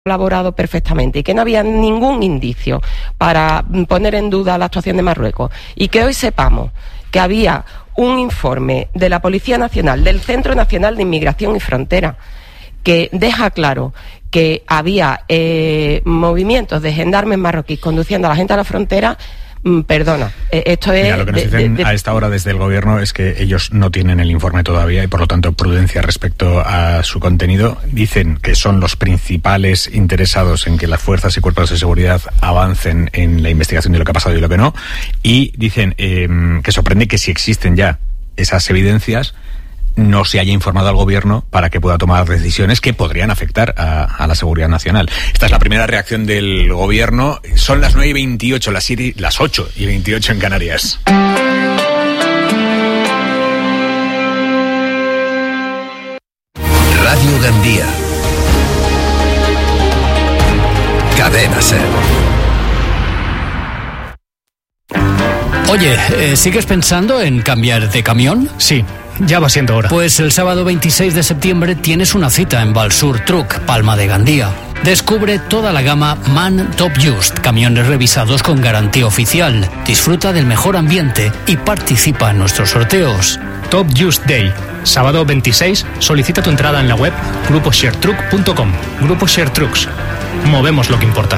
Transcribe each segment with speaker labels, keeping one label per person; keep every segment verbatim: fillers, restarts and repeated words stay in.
Speaker 1: colaborado perfectamente y que no había ningún indicio para poner en duda la actuación de Marruecos, y que hoy sepamos que había un informe de la Policía Nacional, del Centro Nacional de Inmigración y Frontera, que deja claro que había eh, movimientos de gendarmes marroquíes conduciendo a la gente a la frontera. Perdona, esto es...
Speaker 2: Mira, lo que nos
Speaker 1: de,
Speaker 2: dicen
Speaker 1: de, de...
Speaker 2: a esta hora desde el gobierno es que ellos no tienen el informe todavía y por lo tanto prudencia respecto a su contenido. Dicen que son los principales interesados en que las fuerzas y cuerpos de seguridad avancen en la investigación de lo que ha pasado y lo que no, y dicen eh, que sorprende que si existen ya esas evidencias no se haya informado al gobierno para que pueda tomar decisiones que podrían afectar a, a la seguridad nacional. Esta es la primera reacción del gobierno. Son las nueve y veintiocho, las, siete, las ocho y veintiocho en Canarias.
Speaker 3: Radio Gandía. Cadena Ser.
Speaker 4: Oye, eh, ¿sigues pensando en cambiar de camión?
Speaker 5: Sí, ya va siendo hora.
Speaker 4: Pues el sábado veintiséis de septiembre tienes una cita en Valsur Truck, Palma de Gandía. Descubre toda la gama MAN Top Just, camiones revisados con garantía oficial. Disfruta del mejor ambiente y participa en nuestros sorteos.
Speaker 5: Top Just Day, sábado veintiséis, solicita tu entrada en la web grupo share truck punto com. Grupo Share Trucks. Movemos lo que importa.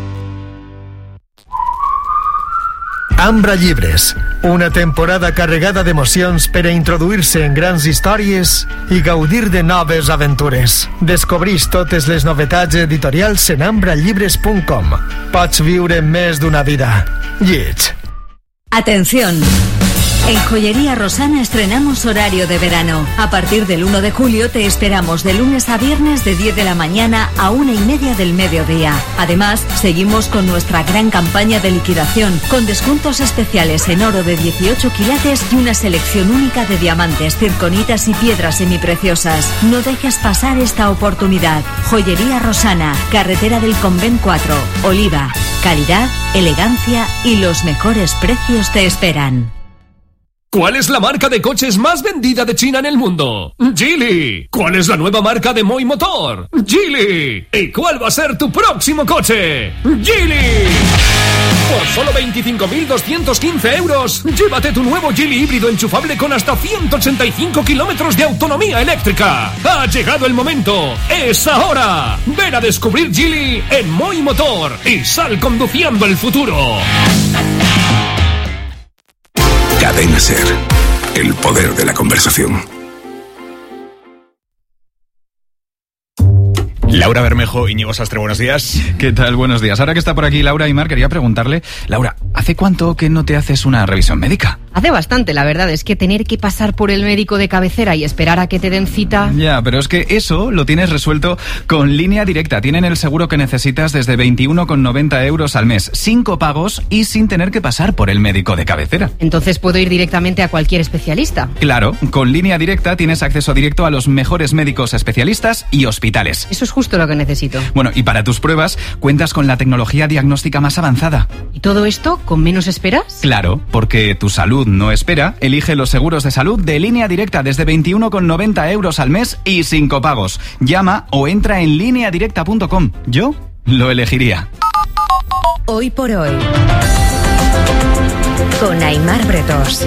Speaker 6: Ambra Llibres, una temporada carregada d'emocions per a introduir-se en grans històries i gaudir de noves aventures. Descobreix totes les novetats editorials en ambra llibres punt com. Pots viure més d'una vida. Lleig.
Speaker 7: Atención. En Joyería Rosana estrenamos horario de verano. A partir del uno de julio te esperamos de lunes a viernes de diez de la mañana a una y media del mediodía. Además, seguimos con nuestra gran campaña de liquidación, con descuentos especiales en oro de dieciocho quilates y una selección única de diamantes, circonitas y piedras semipreciosas. No dejes pasar esta oportunidad. Joyería Rosana, carretera del Convent cuatro, Oliva. Calidad, elegancia y los mejores precios te esperan.
Speaker 8: ¿Cuál es la marca de coches más vendida de China en el mundo? Geely. ¿Cuál es la nueva marca de Moi Motor? Geely. ¿Y cuál va a ser tu próximo coche? Geely. Por solo veinticinco mil doscientos quince euros, llévate tu nuevo Geely híbrido enchufable con hasta ciento ochenta y cinco kilómetros de autonomía eléctrica. Ha llegado el momento. ¡Es ahora! Ven a descubrir Geely en Moi Motor y sal conduciendo el futuro.
Speaker 3: Cadena Ser, el poder de la conversación.
Speaker 2: Laura Bermejo, Íñigo Sastre, buenos días.
Speaker 9: ¿Qué tal? Buenos días. Ahora que está por aquí Laura y Mar, quería preguntarle, Laura, ¿hace cuánto que no te haces una revisión médica?
Speaker 10: Hace bastante, la verdad. Es que tener que pasar por el médico de cabecera y esperar a que te den cita...
Speaker 9: Ya, pero es que eso lo tienes resuelto con Línea Directa. Tienen el seguro que necesitas desde veintiuno con noventa euros al mes, sin copagos y sin tener que pasar por el médico de cabecera.
Speaker 10: Entonces puedo ir directamente a cualquier especialista.
Speaker 9: Claro, con Línea Directa tienes acceso directo a los mejores médicos especialistas y hospitales.
Speaker 10: Eso es justo lo que necesito.
Speaker 9: Bueno, y para tus pruebas cuentas con la tecnología diagnóstica más avanzada.
Speaker 10: ¿Y todo esto con menos esperas?
Speaker 9: Claro, porque tu salud no espera. Elige los seguros de salud de Línea Directa desde veintiuno con noventa euros al mes y sin copagos. Llama o entra en línea directa punto com. Yo lo elegiría.
Speaker 7: Hoy por hoy, con Aimar Bretos.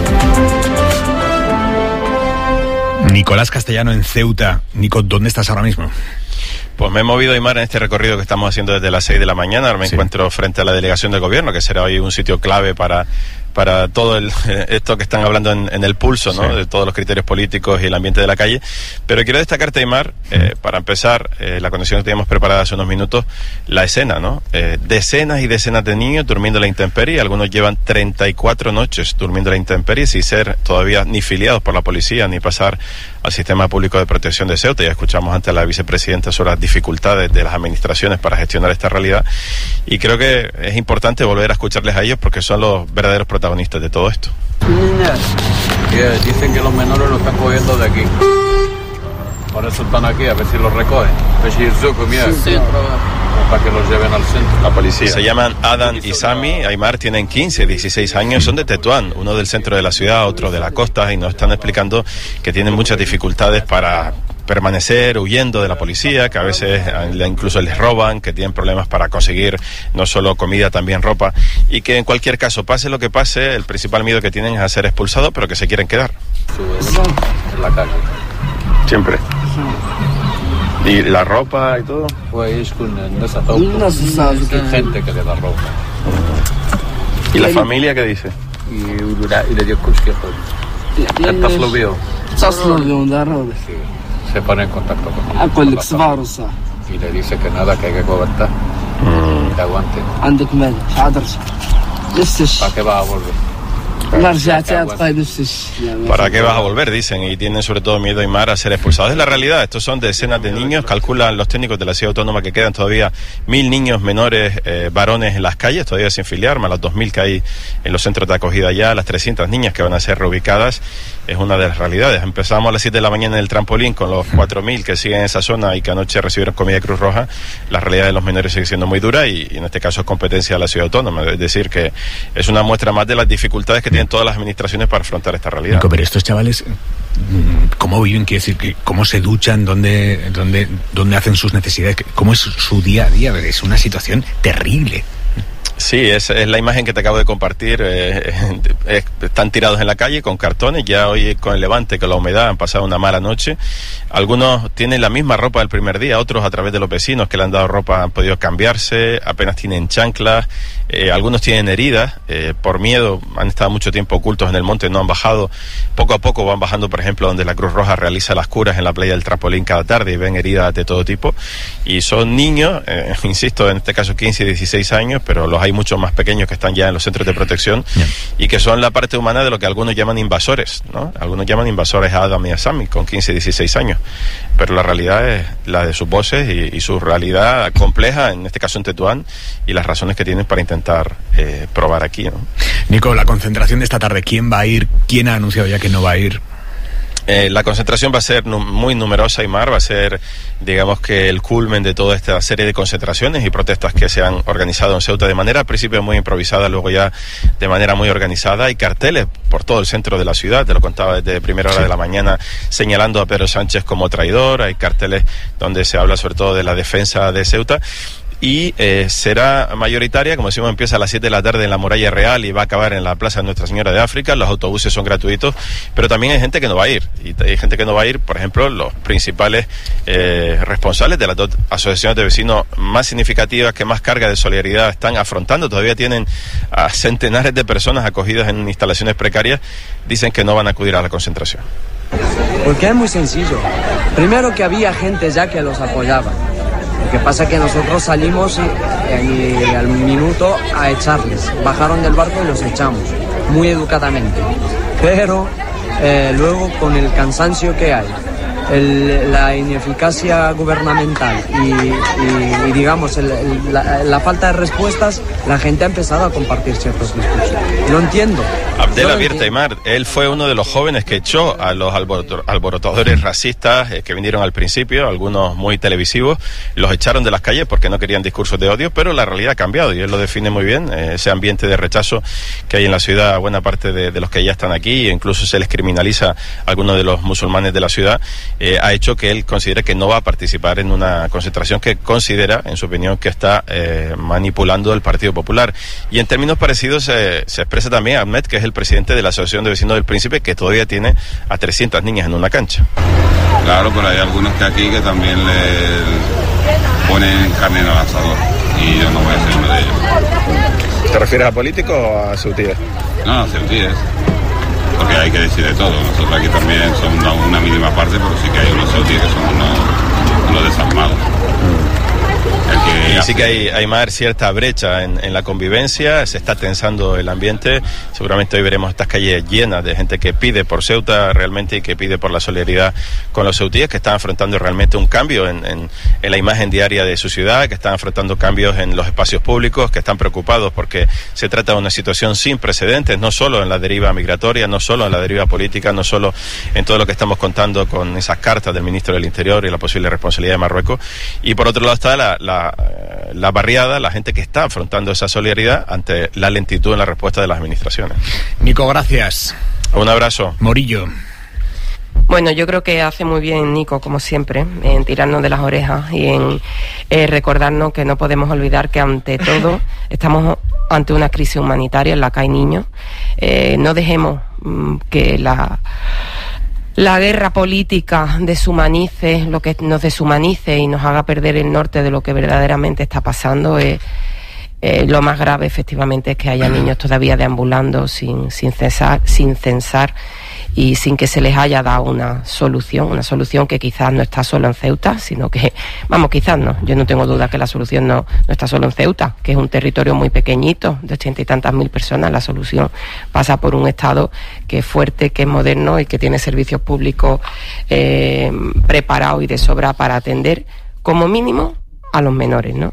Speaker 2: Nicolás Castellano en Ceuta. Nico, ¿dónde estás ahora mismo?
Speaker 11: Pues me he movido, Aimar, en este recorrido que estamos haciendo desde las seis de la mañana. Ahora me sí. encuentro frente a la delegación del gobierno, que será hoy un sitio clave para, para todo el, esto que están hablando en, en el pulso, ¿no? Sí. De todos los criterios políticos y el ambiente de la calle. Pero quiero destacarte, Aimar, eh, para empezar, eh, la conexión que teníamos preparada hace unos minutos, la escena, ¿no? Eh, decenas y decenas de niños durmiendo en la intemperie. Algunos llevan treinta y cuatro noches durmiendo en la intemperie sin ser todavía ni filiados por la policía ni pasar al sistema público de protección de Ceuta. Ya escuchamos antes a la vicepresidenta sobre las dificultades de las administraciones para gestionar esta realidad, y creo que es importante volver a escucharles a ellos porque son los verdaderos protagonistas de todo esto.
Speaker 12: Niñas, que dicen que los menores lo están cogiendo de aquí, por eso están aquí, a ver si los recogen, para que los lleven al centro.
Speaker 11: La policía. Se llaman Adam y Sami. Aimar, tienen quince, dieciséis años, son de Tetuán, uno del centro de la ciudad, otro de la costa, y nos están explicando que tienen muchas dificultades para permanecer huyendo de la policía, que a veces incluso les roban, que tienen problemas para conseguir no solo comida, también ropa, y que en cualquier caso, pase lo que pase, el principal miedo que tienen es a ser expulsados, pero que se quieren quedar.
Speaker 12: En la calle.
Speaker 11: Siempre. ¿Y la ropa y todo?
Speaker 12: Pues con hay gente que le da ropa.
Speaker 11: ¿Y la familia qué dice?
Speaker 12: Y le dio ¿Estás lo vio? Sí. Se pone en contacto con él. Y le dice que nada, que hay que gobernar. Mm. Que aguante. ¿Para qué va a volver?
Speaker 11: ¿Para qué vas a volver? Dicen, y tienen sobre todo miedo, Aymar, a ser expulsados. Es la realidad, estos son decenas de niños, calculan los técnicos de la ciudad autónoma que quedan todavía mil niños menores, eh, varones en las calles, todavía sin filiar, más los dos mil que hay en los centros de acogida ya, las trescientas niñas que van a ser reubicadas, es una de las realidades. Empezamos a las siete de la mañana en el trampolín con los cuatro mil que siguen en esa zona y que anoche recibieron comida de Cruz Roja. La realidad de los menores sigue siendo muy dura y, y en este caso es competencia de la ciudad autónoma, es decir, que es una muestra más de las dificultades que tienen todas las administraciones para afrontar esta realidad.
Speaker 2: Nico, pero estos chavales, ¿cómo viven? Quiere decir, ¿cómo se duchan? ¿Dónde, dónde, dónde hacen sus necesidades? ¿Cómo es su día a día? Es una situación terrible.
Speaker 11: Sí, es, es la imagen que te acabo de compartir. Eh, eh, están tirados en la calle con cartones. Ya hoy con el levante, con la humedad, han pasado una mala noche. Algunos tienen la misma ropa del primer día, otros a través de los vecinos que le han dado ropa han podido cambiarse, apenas tienen chanclas, eh, algunos tienen heridas, eh, por miedo han estado mucho tiempo ocultos en el monte, no han bajado. Poco a poco van bajando, por ejemplo, donde la Cruz Roja realiza las curas en la playa del Trampolín cada tarde y ven heridas de todo tipo. Y son niños, eh, insisto, en este caso quince y dieciséis años, pero los hay muchos más pequeños que están ya en los centros de protección yeah. y que son la parte humana de lo que algunos llaman invasores, ¿no? Algunos llaman invasores a Adam y a Sammy con quince y dieciséis años, pero la realidad es la de sus voces y, y su realidad compleja, en este caso en Tetuán, y las razones que tienen para intentar eh, probar aquí, ¿no?
Speaker 2: Nico, la concentración de esta tarde, ¿quién va a ir? ¿Quién ha anunciado ya que no va a ir?
Speaker 11: Eh, la concentración va a ser nu- muy numerosa, Aymar, va a ser, digamos que el culmen de toda esta serie de concentraciones y protestas que se han organizado en Ceuta de manera al principio muy improvisada, luego ya de manera muy organizada. Hay carteles por todo el centro de la ciudad, te lo contaba desde primera hora sí. de la mañana, señalando a Pedro Sánchez como traidor. Hay carteles donde se habla sobre todo de la defensa de Ceuta. Y eh, será mayoritaria, como decimos, empieza a las siete de la tarde en la Muralla Real y va a acabar en la Plaza Nuestra Señora de África. Los autobuses son gratuitos, pero también hay gente que no va a ir. Y hay gente que no va a ir, por ejemplo, los principales eh, responsables de las dos asociaciones de vecinos más significativas, que más carga de solidaridad están afrontando. Todavía tienen a centenares de personas acogidas en instalaciones precarias. Dicen que no van a acudir a la concentración.
Speaker 13: Porque es muy sencillo. Primero, que había gente ya que los apoyaba. Lo que pasa es que nosotros salimos y, y al minuto a echarles. Bajaron del barco y los echamos, muy educadamente. Pero eh, luego, con el cansancio que hay, el, la ineficacia gubernamental y, y, y digamos, el, el, la, la falta de respuestas, la gente ha empezado a compartir ciertos discursos. No entiendo.
Speaker 11: Abdel Abierta Aymar, él fue uno de los jóvenes que echó a los alboroto- alborotadores racistas eh, que vinieron al principio, algunos muy televisivos, los echaron de las calles porque no querían discursos de odio, pero la realidad ha cambiado y él lo define muy bien, eh, ese ambiente de rechazo que hay en la ciudad a buena parte de, de los que ya están aquí, e incluso se les criminaliza a algunos de los musulmanes de la ciudad, eh, ha hecho que él considere que no va a participar en una concentración que considera, en su opinión, que está eh, manipulando el Partido Popular. Y en términos parecidos eh, se expresa también Ahmed, que es el presidente de la Asociación de Vecinos del Príncipe, que todavía tiene a trescientas niñas en una cancha.
Speaker 14: Claro, pero hay algunos que aquí que también le ponen carne en el asador y yo no voy a ser uno de ellos.
Speaker 11: ¿Te refieres a políticos o a ceutíes?
Speaker 14: No, a ceutíes, porque hay que decir de todo. Nosotros aquí también somos una, una mínima parte, pero sí que hay unos ceutíes que son unos, unos desarmados.
Speaker 11: Y sí que hay, hay más cierta brecha en, en la convivencia, se está tensando el ambiente. Seguramente hoy veremos estas calles llenas de gente que pide por Ceuta realmente y que pide por la solidaridad con los ceutíes, que están afrontando realmente un cambio en, en, en la imagen diaria de su ciudad, que están afrontando cambios en los espacios públicos, que están preocupados porque se trata de una situación sin precedentes, no solo en la deriva migratoria, no solo en la deriva política, no solo en todo lo que estamos contando con esas cartas del ministro del Interior y la posible responsabilidad de Marruecos. Y por otro lado está la, la la barriada, la gente que está afrontando esa solidaridad ante la lentitud en la respuesta de las administraciones.
Speaker 2: Nico, gracias.
Speaker 11: Un abrazo.
Speaker 2: Morillo.
Speaker 1: Bueno, yo creo que hace muy bien Nico, como siempre, en tirarnos de las orejas y en eh, recordarnos que no podemos olvidar que ante todo estamos ante una crisis humanitaria en la que hay niños. Eh, no dejemos mm, que la... la guerra política deshumanice, lo que nos deshumanice y nos haga perder el norte de lo que verdaderamente está pasando. Eh, eh, lo más grave, efectivamente, es que haya niños todavía deambulando sin, sin cesar, sin censar y sin que se les haya dado una solución, una solución que quizás no está solo en Ceuta, sino que, vamos, quizás no, yo no tengo duda que la solución no, no está solo en Ceuta, que es un territorio muy pequeñito, de ochenta y tantas mil personas. La solución pasa por un Estado que es fuerte, que es moderno y que tiene servicios públicos eh, preparados y de sobra para atender, como mínimo, a los menores, ¿no?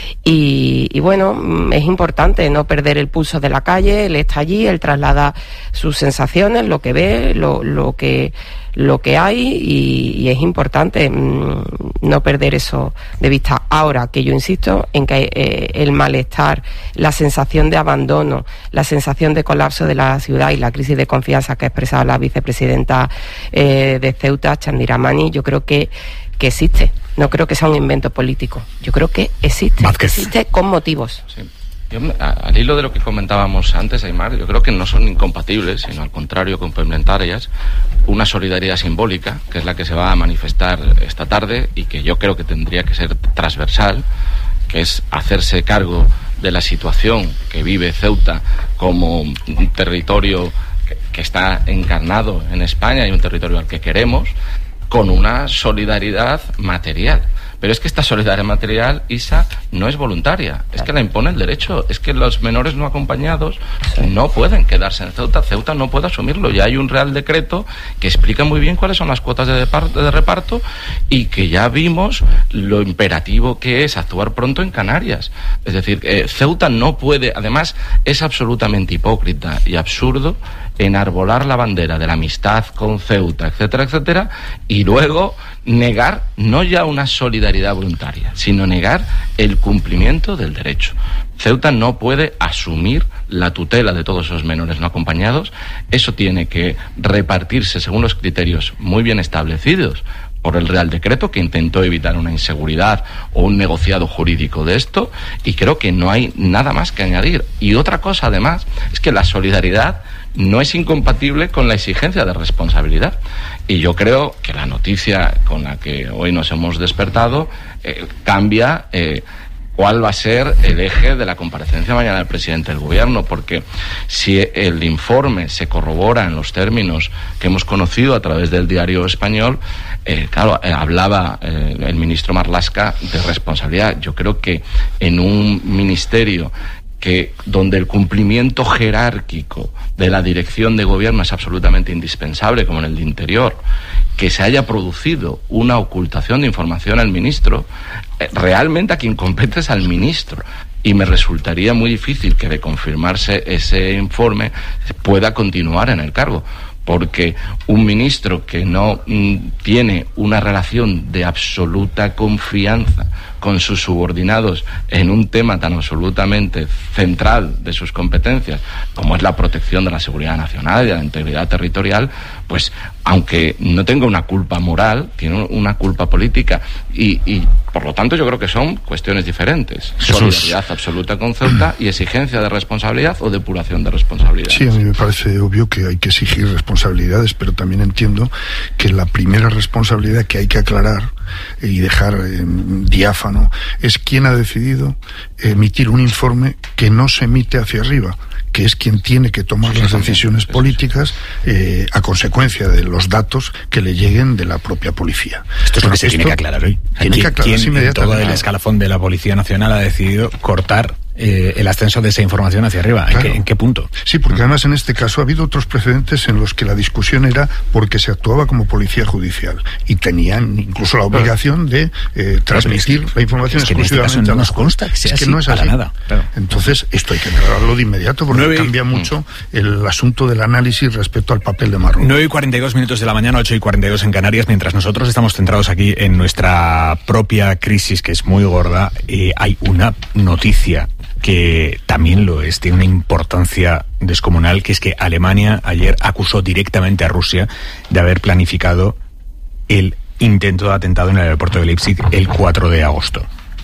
Speaker 1: Y, y bueno, es importante no perder el pulso de la calle. Él está allí, él traslada sus sensaciones, lo que ve, lo, lo que lo que hay y, y es importante mmm, no perder eso de vista. Ahora que yo insisto en que eh, el malestar, la sensación de abandono, la sensación de colapso de la ciudad y la crisis de confianza que ha expresado la vicepresidenta eh, de Ceuta, Chandira Mani, yo creo que que existe. No creo que sea un invento político. Yo creo que existe. Vázquez. Existe con motivos.
Speaker 15: Sí. Yo, al hilo de lo que comentábamos antes, Aymar, yo creo que no son incompatibles, sino al contrario, complementarias. Una solidaridad simbólica, que es la que se va a manifestar esta tarde y que yo creo que tendría que ser transversal, que es hacerse cargo de la situación que vive Ceuta como un territorio que, que está encarnado en España y un territorio al que queremos, con una solidaridad material. Pero es que esta solidaridad material, Isa, no es voluntaria, es que la impone el derecho, es que los menores no acompañados no pueden quedarse en Ceuta, Ceuta no puede asumirlo, ya hay un Real Decreto que explica muy bien cuáles son las cuotas de, de reparto y que ya vimos lo imperativo que es actuar pronto en Canarias. Es decir, eh, Ceuta no puede, además es absolutamente hipócrita y absurdo enarbolar la bandera de la amistad con Ceuta, etcétera, etcétera, y luego negar no ya una solidaridad voluntaria, sino negar el cumplimiento del derecho. Ceuta no puede asumir la tutela de todos esos menores no acompañados. Eso tiene que repartirse según los criterios muy bien establecidos por el Real Decreto, que intentó evitar una inseguridad o un negociado jurídico de esto, y creo que no hay nada más que añadir. Y otra cosa, además, es que la solidaridad no es incompatible con la exigencia de responsabilidad. Y yo creo que la noticia con la que hoy nos hemos despertado eh, cambia eh, cuál va a ser el eje de la comparecencia mañana del presidente del gobierno, porque si el informe se corrobora en los términos que hemos conocido a través del Diario Español, eh, claro, eh, hablaba eh, el ministro Marlaska de responsabilidad. Yo creo que en un ministerio que donde el cumplimiento jerárquico de la dirección de gobierno es absolutamente indispensable, como en el de Interior, que se haya producido una ocultación de información al ministro, eh, realmente a quien compete es al ministro. Y me resultaría muy difícil que, de confirmarse ese informe, pueda continuar en el cargo. Porque un ministro que no mm, tiene una relación de absoluta confianza con sus subordinados en un tema tan absolutamente central de sus competencias, como es la protección de la seguridad nacional y de la integridad territorial, pues aunque no tenga una culpa moral, tiene una culpa política. Y, y por lo tanto yo creo que son cuestiones diferentes. Jesús. Solidaridad absoluta con Ceuta y exigencia de responsabilidad o depuración de responsabilidad.
Speaker 16: Sí, a mí me parece obvio que hay que exigir responsabilidades, pero también entiendo que la primera responsabilidad que hay que aclarar y dejar eh, diáfano es quién ha decidido emitir un informe que no se emite hacia arriba, que es quien tiene que tomar sí, las decisiones sí, políticas eh, a consecuencia de los datos que le lleguen de la propia policía.
Speaker 2: Esto es lo que se tiene que aclarar hoy.
Speaker 16: Tiene que aclararse inmediatamente.
Speaker 2: Todo el escalafón de la Policía Nacional ha decidido cortar eh, el ascenso de esa información hacia arriba. ¿En, claro. qué, ¿En qué punto?
Speaker 16: Sí, porque además en este caso ha habido otros precedentes en los que la discusión era porque se actuaba como policía judicial y tenían incluso la obligación de eh, transmitir es que, la información
Speaker 2: es que
Speaker 16: exclusivamente
Speaker 2: en este caso no nos consta que sea
Speaker 16: es que
Speaker 2: así,
Speaker 16: no es
Speaker 2: para
Speaker 16: así.
Speaker 2: Nada. Claro.
Speaker 16: Entonces esto hay que aclararlo de inmediato porque nueve cambia mucho el asunto del análisis respecto al papel de Marruecos.
Speaker 2: nueve y cuarenta y dos minutos de la mañana, ocho y cuarenta y dos en Canarias, mientras nosotros estamos centrados aquí en nuestra propia crisis, que es muy gorda. Eh, hay una noticia que también lo es, tiene una importancia descomunal, que es que Alemania ayer acusó directamente a Rusia de haber planificado el intento de atentado en el aeropuerto de Leipzig el cuatro de agosto.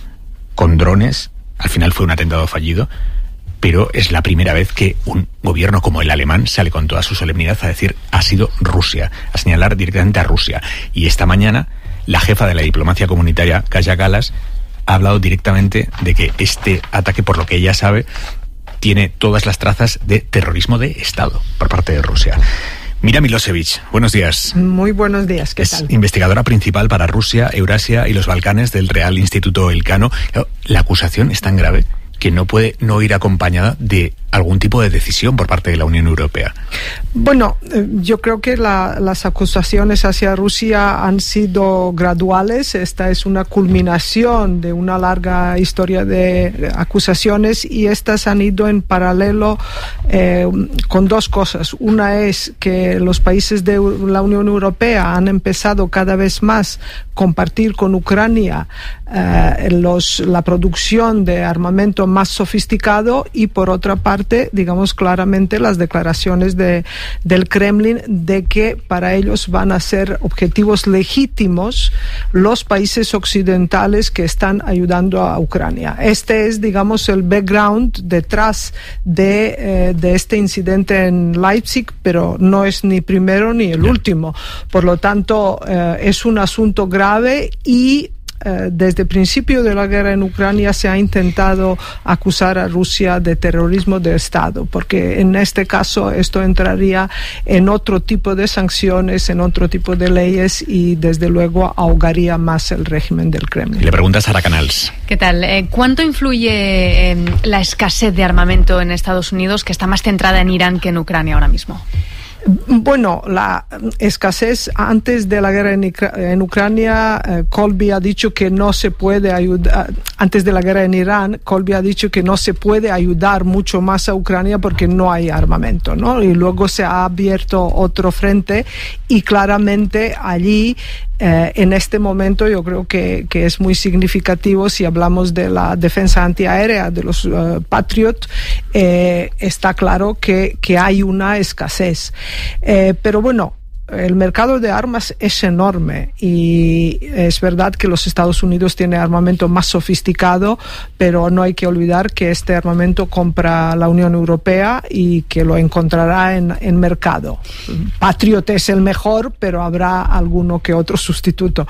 Speaker 2: Con drones, al final fue un atentado fallido, pero es la primera vez que un gobierno como el alemán sale con toda su solemnidad a decir ha sido Rusia, a señalar directamente a Rusia. Y esta mañana la jefa de la diplomacia comunitaria, Kaja Kallas, ha hablado directamente de que este ataque, por lo que ella sabe, tiene todas las trazas de terrorismo de Estado por parte de Rusia. Mira Milosevic, buenos días.
Speaker 17: Muy buenos días, ¿qué
Speaker 2: es
Speaker 17: tal?
Speaker 2: Investigadora principal para Rusia, Eurasia y los Balcanes del Real Instituto Elcano. La acusación es tan grave que no puede no ir acompañada de algún tipo de decisión por parte de la Unión Europea.
Speaker 17: Bueno, yo creo que la, las acusaciones hacia Rusia han sido graduales. Esta es una culminación de una larga historia de acusaciones y estas han ido en paralelo eh, con dos cosas. Una es que los países de la Unión Europea han empezado cada vez más a compartir con Ucrania eh, los, la producción de armamento más sofisticado y por otra parte digamos claramente las declaraciones de, del Kremlin de que para ellos van a ser objetivos legítimos los países occidentales que están ayudando a Ucrania. Este es, digamos, el background detrás de, eh, de este incidente en Leipzig, pero no es ni primero ni el último. Por lo tanto, eh, es un asunto grave y desde el principio de la guerra en Ucrania se ha intentado acusar a Rusia de terrorismo de Estado, porque en este caso esto entraría en otro tipo de sanciones, en otro tipo de leyes y desde luego ahogaría más el régimen del Kremlin.
Speaker 2: Le pregunta Sara Canals.
Speaker 10: ¿Qué tal? Eh, ¿Cuánto influye eh, la escasez de armamento en Estados Unidos, que está más centrada en Irán que en Ucrania ahora mismo?
Speaker 17: Bueno, la escasez antes de la guerra en, en Ucrania, eh, Colby ha dicho que no se puede ayudar, antes de la guerra en Irán, Colby ha dicho que no se puede ayudar mucho más a Ucrania porque no hay armamento, ¿no? Y luego se ha abierto otro frente y claramente allí Eh, en este momento yo creo que, que es muy significativo si hablamos de la defensa antiaérea de los uh, Patriot, eh, está claro que, que hay una escasez. Eh, pero bueno, el mercado de armas es enorme y es verdad que los Estados Unidos tienen armamento más sofisticado, pero no hay que olvidar que este armamento compra la Unión Europea y que lo encontrará en, en mercado. Patriot es el mejor, pero habrá alguno que otro sustituto.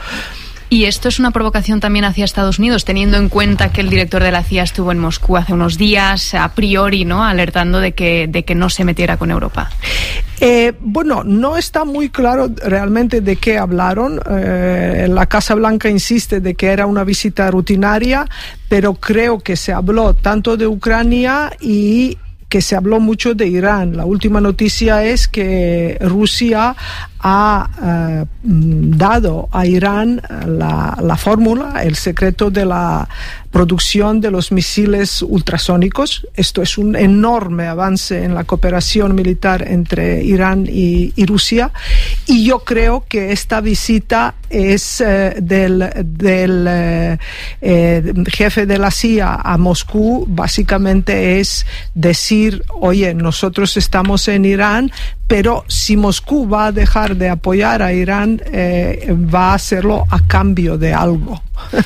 Speaker 10: Y esto es una provocación también hacia Estados Unidos, teniendo en cuenta que el director de la C I A estuvo en Moscú hace unos días, a priori, ¿no?, alertando de que, de que no se metiera con Europa.
Speaker 17: Eh, bueno, no está muy claro realmente de qué hablaron. Eh, la Casa Blanca insiste de que era una visita rutinaria, pero creo que se habló tanto de Ucrania y que se habló mucho de Irán. La última noticia es que Rusia ha uh, dado a Irán la, la fórmula, el secreto de la producción de los misiles ultrasónicos. Esto es un enorme avance en la cooperación militar entre Irán y, y Rusia. Y yo creo que esta visita es eh, del, del eh, eh, jefe de la C I A a Moscú, básicamente es decir, oye, nosotros estamos en Irán, pero si Moscú va a dejar de apoyar a Irán, eh, va a hacerlo a cambio de algo.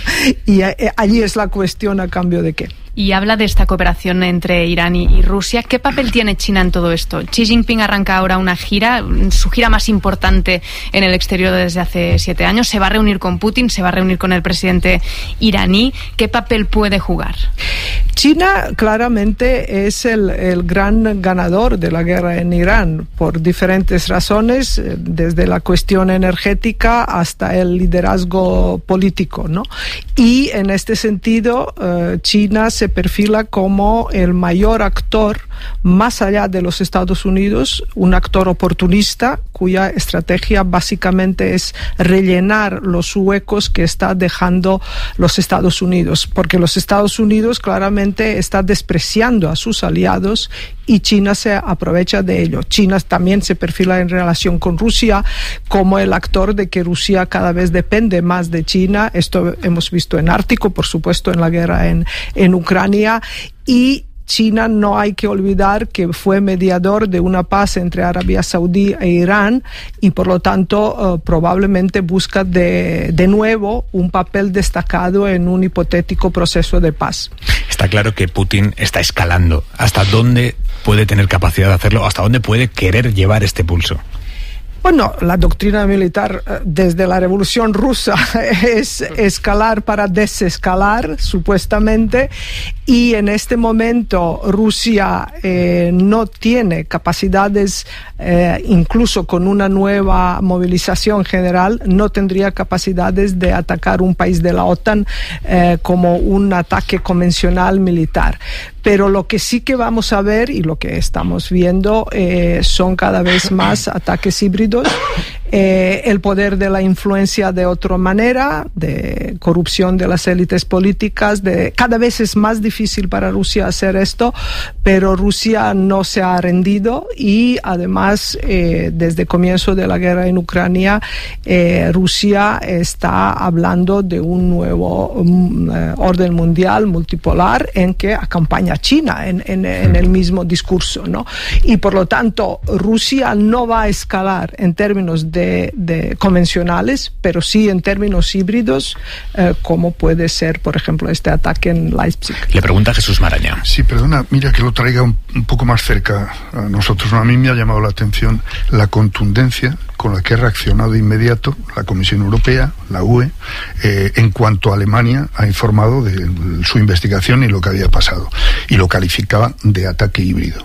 Speaker 17: Y eh, allí es la cuestión, ¿a cambio de qué?
Speaker 10: Y habla de esta cooperación entre Irán y, y Rusia. ¿Qué papel tiene China en todo esto? Xi Jinping arranca ahora una gira, su gira más importante en el exterior desde hace siete años. Se va a reunir con Putin, se va a reunir con el presidente iraní. ¿Qué papel puede jugar?
Speaker 17: China claramente es el, el gran ganador de la guerra en Irán por diferentes razones, desde la cuestión energética hasta el liderazgo político, ¿no? Y en este sentido, uh, China se perfila como el mayor actor más allá de los Estados Unidos, un actor oportunista cuya estrategia básicamente es rellenar los huecos que está dejando los Estados Unidos, porque los Estados Unidos claramente claramente está despreciando a sus aliados y China se aprovecha de ello. China también se perfila en relación con Rusia como el actor de que Rusia cada vez depende más de China. Esto hemos visto en Ártico, por supuesto en la guerra en, en Ucrania, y China, no hay que olvidar que fue mediador de una paz entre Arabia Saudí e Irán y por lo tanto uh, probablemente busca de, de nuevo un papel destacado en un hipotético proceso de paz.
Speaker 2: Está claro que Putin está escalando. ¿Hasta dónde puede tener capacidad de hacerlo? ¿Hasta dónde puede querer llevar este pulso?
Speaker 17: Bueno, la doctrina militar desde la Revolución Rusa es escalar para desescalar, supuestamente, y en este momento Rusia eh, no tiene capacidades, eh, incluso con una nueva movilización general, no tendría capacidades de atacar un país de la OTAN eh, como un ataque convencional militar. Pero lo que sí que vamos a ver y lo que estamos viendo eh, son cada vez más ataques híbridos, eh, el poder de la influencia de otra manera, de corrupción de las élites políticas. De, cada vez es más difícil para Rusia hacer esto, pero Rusia no se ha rendido y además eh, desde el comienzo de la guerra en Ucrania, eh, Rusia está hablando de un nuevo um, eh, orden mundial multipolar en que acompaña a China en, en, en el mismo discurso, ¿no? Y por lo tanto Rusia no va a escalar en términos de, de convencionales, pero sí en términos híbridos, eh, como puede ser, por ejemplo, este ataque en Leipzig.
Speaker 2: Le pregunta Jesús Maraña.
Speaker 16: Sí, perdona, mira que lo traiga un, un poco más cerca a nosotros. A mí me ha llamado la atención la contundencia con la que ha reaccionado de inmediato la Comisión Europea, la U E, eh, en cuanto Alemania ha informado de su investigación y lo que había pasado, y lo calificaba de ataque híbrido.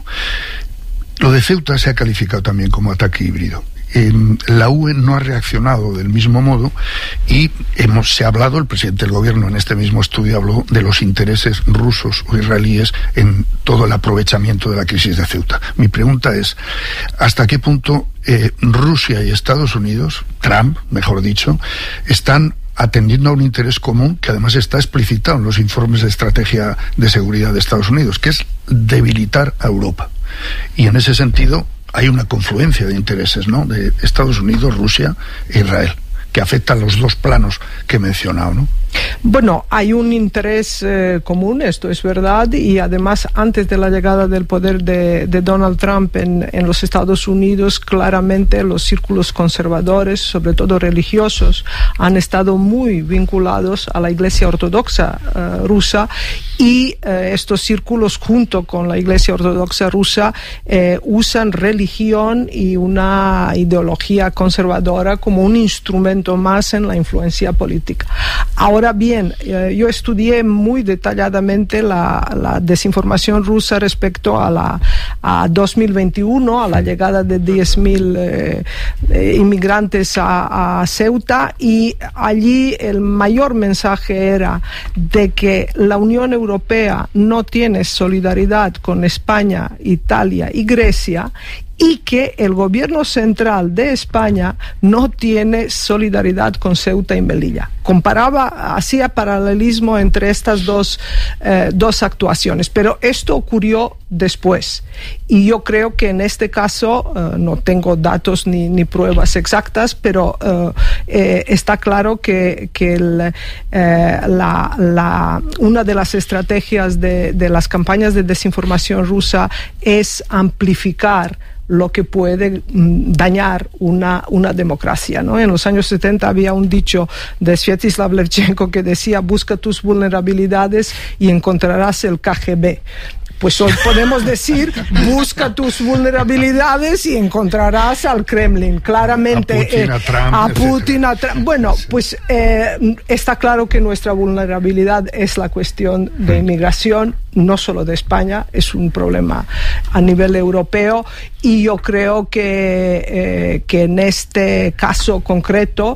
Speaker 16: Lo de Ceuta se ha calificado también como ataque híbrido. Eh, la U E no ha reaccionado del mismo modo y hemos, se ha hablado, el presidente del gobierno en este mismo estudio habló de los intereses rusos o israelíes en todo el aprovechamiento de la crisis de Ceuta. Mi pregunta es, ¿hasta qué punto eh, Rusia y Estados Unidos, Trump, mejor dicho, están atendiendo a un interés común que además está explicitado en los informes de estrategia de seguridad de Estados Unidos, que es debilitar a Europa? Y en ese sentido hay una confluencia de intereses, ¿no?, de Estados Unidos, Rusia e Israel, que afecta a los dos planos que he mencionado, ¿no?
Speaker 17: Bueno, hay un interés eh, común, esto es verdad, y además antes de la llegada del poder de, de Donald Trump en, en los Estados Unidos, claramente los círculos conservadores, sobre todo religiosos, han estado muy vinculados a la Iglesia Ortodoxa eh, rusa, y eh, estos círculos junto con la Iglesia Ortodoxa rusa eh, usan religión y una ideología conservadora como un instrumento más en la influencia política. Ahora bien, eh, yo estudié muy detalladamente la, la desinformación rusa respecto a la a dos mil veintiuno, a la llegada de diez mil eh, eh, inmigrantes a, a Ceuta, y allí el mayor mensaje era de que la Unión Europea no tiene solidaridad con España, Italia y Grecia, y que el gobierno central de España no tiene solidaridad con Ceuta y Melilla. Comparaba, hacía paralelismo entre estas dos, eh, dos actuaciones, pero esto ocurrió después. Y yo creo que en este caso, eh, no tengo datos ni, ni pruebas exactas, pero eh, eh, está claro que, que el, eh, la, la, una de las estrategias de, de las campañas de desinformación rusa es amplificar lo que puede mm, dañar una, una democracia, ¿no? En los años setenta había un dicho de Sviatoslav Levchenko que decía: busca tus vulnerabilidades y encontrarás el K G B. Pues hoy podemos decir, busca tus vulnerabilidades y encontrarás al Kremlin. Claramente,
Speaker 16: a Putin,
Speaker 17: eh,
Speaker 16: a Trump,
Speaker 17: a Putin, a Trump. Bueno, pues eh, está claro que nuestra vulnerabilidad es la cuestión de inmigración, no solo de España, es un problema a nivel europeo, y yo creo que, eh, que en este caso concreto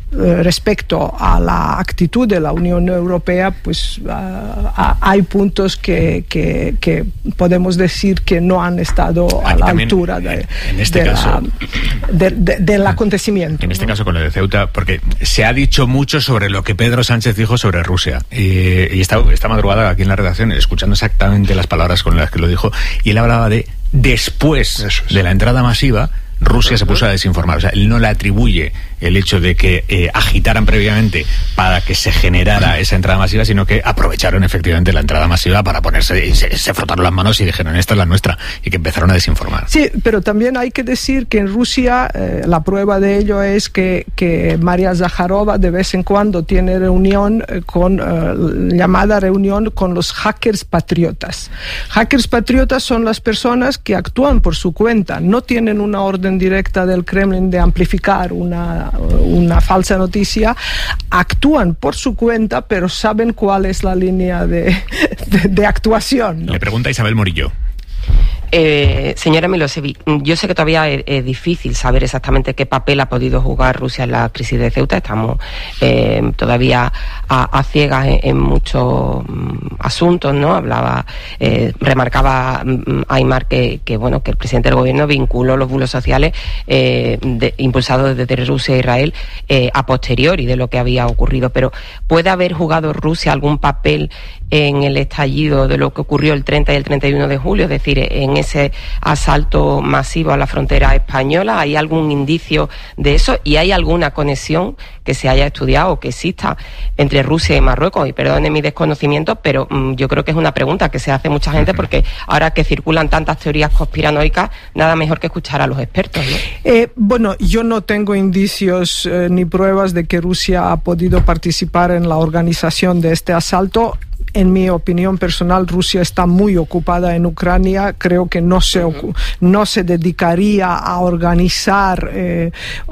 Speaker 17: respecto a la actitud de la Unión Europea, pues uh, uh, hay puntos que, que, que podemos decir que no han estado a Aquí la también, altura de,
Speaker 2: en este
Speaker 17: de
Speaker 2: caso,
Speaker 17: la, de, de, del acontecimiento.
Speaker 2: En este
Speaker 17: ¿no?
Speaker 2: caso con lo de Ceuta, porque se ha dicho mucho sobre lo que Pedro Sánchez dijo sobre Rusia. Y, y esta, esta madrugada aquí en la redacción, escuchando exactamente las palabras con las que lo dijo, y él hablaba de después es. de la entrada masiva, Rusia se puso a desinformar. O sea, él no le atribuye el hecho de que eh, agitaran previamente para que se generara esa entrada masiva, sino que aprovecharon efectivamente la entrada masiva para ponerse, y se, se frotaron las manos y dijeron, esta es la nuestra, y que empezaron a desinformar.
Speaker 17: Sí, pero también hay que decir que en Rusia eh, la prueba de ello es que, que María Zakharova de vez en cuando tiene reunión eh, con, eh, llamada reunión con los hackers patriotas. Hackers patriotas son las personas que actúan por su cuenta, no tienen una orden directa del Kremlin de amplificar una, una falsa noticia, actúan por su cuenta, pero saben cuál es la línea de, de, de actuación, ¿no?
Speaker 2: Le pregunta Isabel Morillo.
Speaker 1: Eh, señora Milosevic, yo sé que todavía es, es difícil saber exactamente qué papel ha podido jugar Rusia en la crisis de Ceuta. Estamos eh, todavía a, a ciegas en, en muchos mm, asuntos, ¿no? Hablaba, eh, remarcaba mm, Aymar que, que bueno que el presidente del gobierno vinculó los bulos sociales eh, de, impulsados desde Rusia e Israel eh, a posteriori de lo que había ocurrido. Pero ¿puede haber jugado Rusia algún papel en el estallido de lo que ocurrió el treinta y el treinta y uno de julio, es decir, en ese asalto masivo a la frontera española? ¿Hay algún indicio de eso? ¿Y hay alguna conexión que se haya estudiado o que exista entre Rusia y Marruecos? Y perdone mi desconocimiento, pero mmm, yo creo que es una pregunta que se hace mucha gente, porque ahora que circulan tantas teorías conspiranoicas, nada mejor que escuchar a los expertos, ¿no?
Speaker 17: Eh, bueno, yo no tengo indicios eh, ni pruebas de que Rusia ha podido participar en la organización de este asalto. En mi opinión personal, Rusia está muy ocupada en Ucrania. Creo que no se, uh-huh. no se dedicaría a organizar, eh,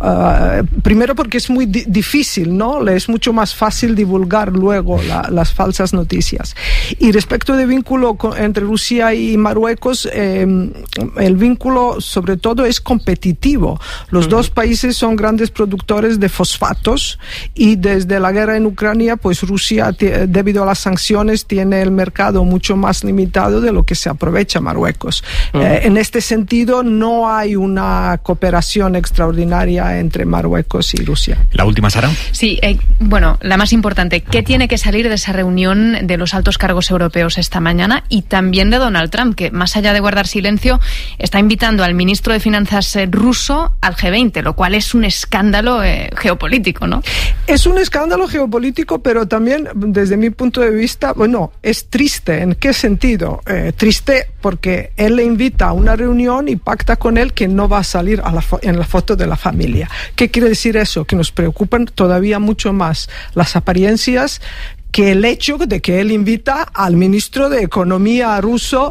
Speaker 17: uh, primero porque es muy di- difícil, ¿no? Le es mucho más fácil divulgar luego la, las falsas noticias. Y respecto del vínculo con, entre Rusia y Marruecos, eh, el vínculo sobre todo es competitivo. Los uh-huh. dos países son grandes productores de fosfatos, y desde la guerra en Ucrania, pues Rusia, t- debido a las sanciones, tiene el mercado mucho más limitado de lo que se aprovecha Marruecos. Uh-huh. Eh, en este sentido, no hay una cooperación extraordinaria entre Marruecos y Rusia.
Speaker 2: ¿La última, Sara?
Speaker 10: Sí, eh, bueno, la más importante, ¿qué tiene que salir de esa reunión de los altos cargos europeos esta mañana? Y también de Donald Trump, que más allá de guardar silencio, está invitando al ministro de Finanzas eh, ruso al G veinte, lo cual es un escándalo eh, geopolítico, ¿no?
Speaker 17: Es un escándalo geopolítico, pero también, desde mi punto de vista, bueno, es triste. ¿En qué sentido? Eh, triste porque él le invita a una reunión y pacta con él que no va a salir a la fo- en la foto de la familia. ¿Qué quiere decir eso? Que nos preocupan todavía mucho más las apariencias que el hecho de que él invita al ministro de Economía ruso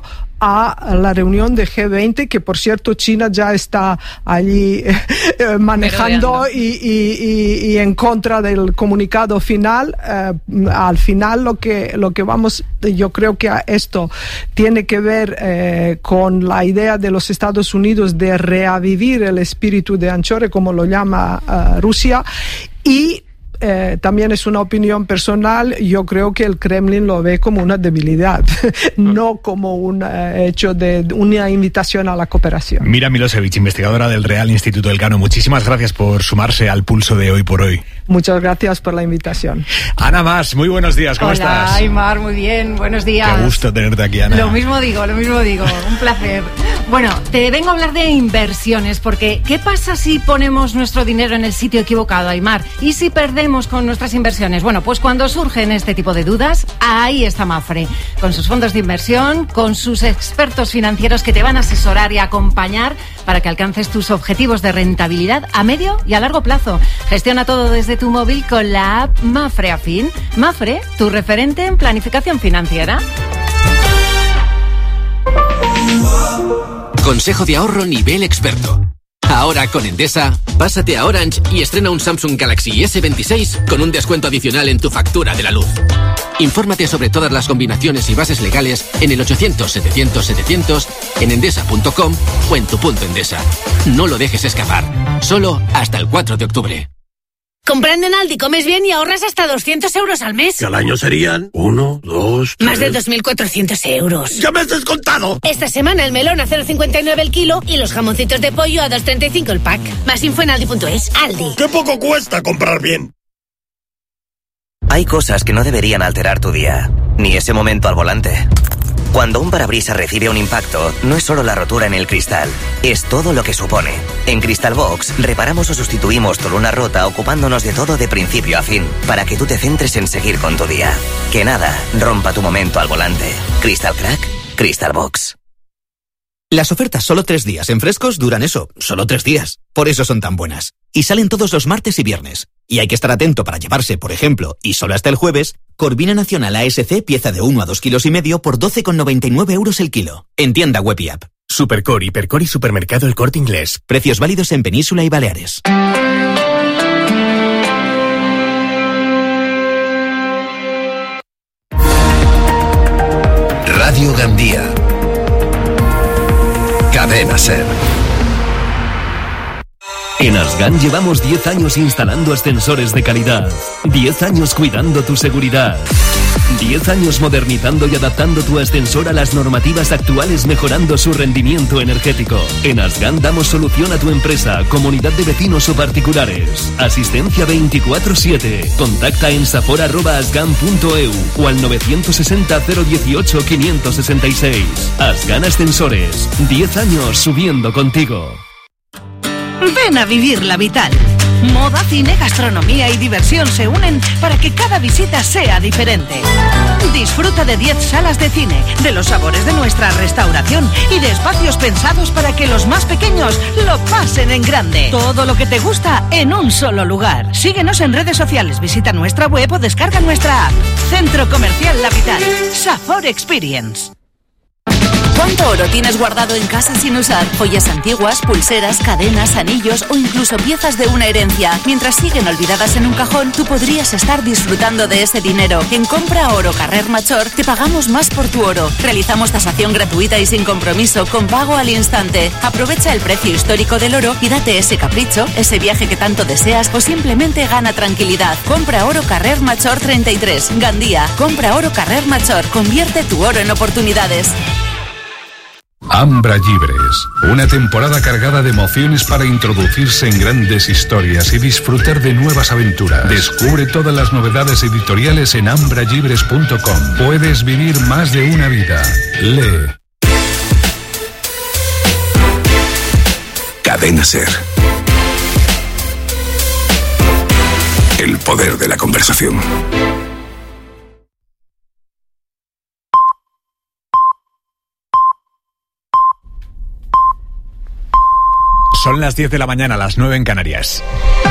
Speaker 17: a la reunión de G veinte, que por cierto China ya está allí eh, manejando y, y, y, y en contra del comunicado final. Eh, al final lo que, lo que vamos, yo creo que esto tiene que ver eh, con la idea de los Estados Unidos de reavivir el espíritu de Anchore, como lo llama uh, Rusia, y Eh, también es una opinión personal. Yo creo que el Kremlin lo ve como una debilidad, no como un eh, hecho de una invitación a la cooperación.
Speaker 2: Mira Milosevic, investigadora del Real Instituto Elcano, muchísimas gracias por sumarse al pulso de Hoy por Hoy.
Speaker 17: Muchas gracias por la invitación.
Speaker 2: Ana Mas, muy buenos días, ¿cómo
Speaker 18: Hola,
Speaker 2: estás?
Speaker 18: Hola, Aymar, muy bien, buenos días.
Speaker 2: Qué gusto tenerte aquí, Ana.
Speaker 18: Lo mismo digo, lo mismo digo, un placer. Bueno, te vengo a hablar de inversiones, porque ¿qué pasa si ponemos nuestro dinero en el sitio equivocado, Aymar? ¿Y si perdemos con nuestras inversiones? Bueno, pues cuando surgen este tipo de dudas, ahí está Mapfre, con sus fondos de inversión, con sus expertos financieros que te van a asesorar y acompañar para que alcances tus objetivos de rentabilidad a medio y a largo plazo. Gestiona todo desde tu móvil con la app Mapfre Afin. Mapfre, tu referente en planificación financiera.
Speaker 19: Consejo de ahorro nivel experto. Ahora con Endesa, pásate a Orange y estrena un Samsung Galaxy ese veintiséis con un descuento adicional en tu factura de la luz. Infórmate sobre todas las combinaciones y bases legales en el ochocientos setecientos setecientos, en endesa punto com o en tu punto Endesa. No lo dejes escapar. Solo hasta el cuatro de octubre.
Speaker 20: Comprando en Aldi comes bien y ahorras hasta doscientos euros al mes.
Speaker 21: Que al año serían uno, dos, tres...
Speaker 20: Más de dos mil cuatrocientos euros.
Speaker 21: ¡Ya me has descontado!
Speaker 20: Esta semana el melón a cero coma cincuenta y nueve el kilo y los jamoncitos de pollo a dos coma treinta y cinco el pack. Más info en aldi punto es. Aldi.
Speaker 21: ¡Qué poco cuesta comprar bien!
Speaker 22: Hay cosas que no deberían alterar tu día, ni ese momento al volante. Cuando un parabrisas recibe un impacto, no es solo la rotura en el cristal, es todo lo que supone. En Crystal Box, reparamos o sustituimos tu luna rota ocupándonos de todo de principio a fin, para que tú te centres en seguir con tu día. Que nada rompa tu momento al volante. Crystal Crack, Crystal Box.
Speaker 23: Las ofertas solo tres días en Frescos duran eso, solo tres días. Por eso son tan buenas. Y salen todos los martes y viernes. Y hay que estar atento para llevarse, por ejemplo, y solo hasta el jueves, Corvina Nacional A S C pieza de uno a dos kilos y medio por doce con noventa y nueve euros el kilo. En tienda web y app.
Speaker 24: Supercor, Hipercor y Supermercado El Corte Inglés.
Speaker 23: Precios válidos en Península y Baleares.
Speaker 3: Radio Gandía. Cadena Ser.
Speaker 8: En Asgan llevamos diez años instalando ascensores de calidad, diez años cuidando tu seguridad, diez años modernizando y adaptando tu ascensor a las normativas actuales, mejorando su rendimiento energético. En Asgan damos solución a tu empresa, comunidad de vecinos o particulares. Asistencia veinticuatro siete. Contacta en safor arroba asgan punto e u o al novecientos sesenta cero dieciocho quinientos sesenta y seis. Asgan Ascensores, diez años subiendo contigo.
Speaker 25: Ven a vivir la Vital. Moda, cine, gastronomía y diversión se unen para que cada visita sea diferente. Disfruta de diez salas de cine, de los sabores de nuestra restauración y de espacios pensados para que los más pequeños lo pasen en grande. Todo lo que te gusta en un solo lugar. Síguenos en redes sociales, visita nuestra web o descarga nuestra app. Centro Comercial La Vital. Safor Experience.
Speaker 7: ¿Cuánto oro tienes guardado en casa sin usar? Joyas antiguas, pulseras, cadenas, anillos o incluso piezas de una herencia. Mientras siguen olvidadas en un cajón, tú podrías estar disfrutando de ese dinero. En Compra Oro Carrer Major te pagamos más por tu oro. Realizamos tasación gratuita y sin compromiso, con pago al instante. Aprovecha el precio histórico del oro y date ese capricho, ese viaje que tanto deseas o simplemente gana tranquilidad. Compra Oro Carrer Major treinta y tres, Gandía. Compra Oro Carrer Major. Convierte tu oro en oportunidades.
Speaker 3: Ambra Llibres, una temporada cargada de emociones para introducirse en grandes historias y disfrutar de nuevas aventuras. Descubre todas las novedades editoriales en ambra llibres punto com. Puedes vivir más de una vida. Lee.
Speaker 26: Cadena Ser. El poder de la conversación.
Speaker 2: Son las diez de la mañana, las nueve en Canarias.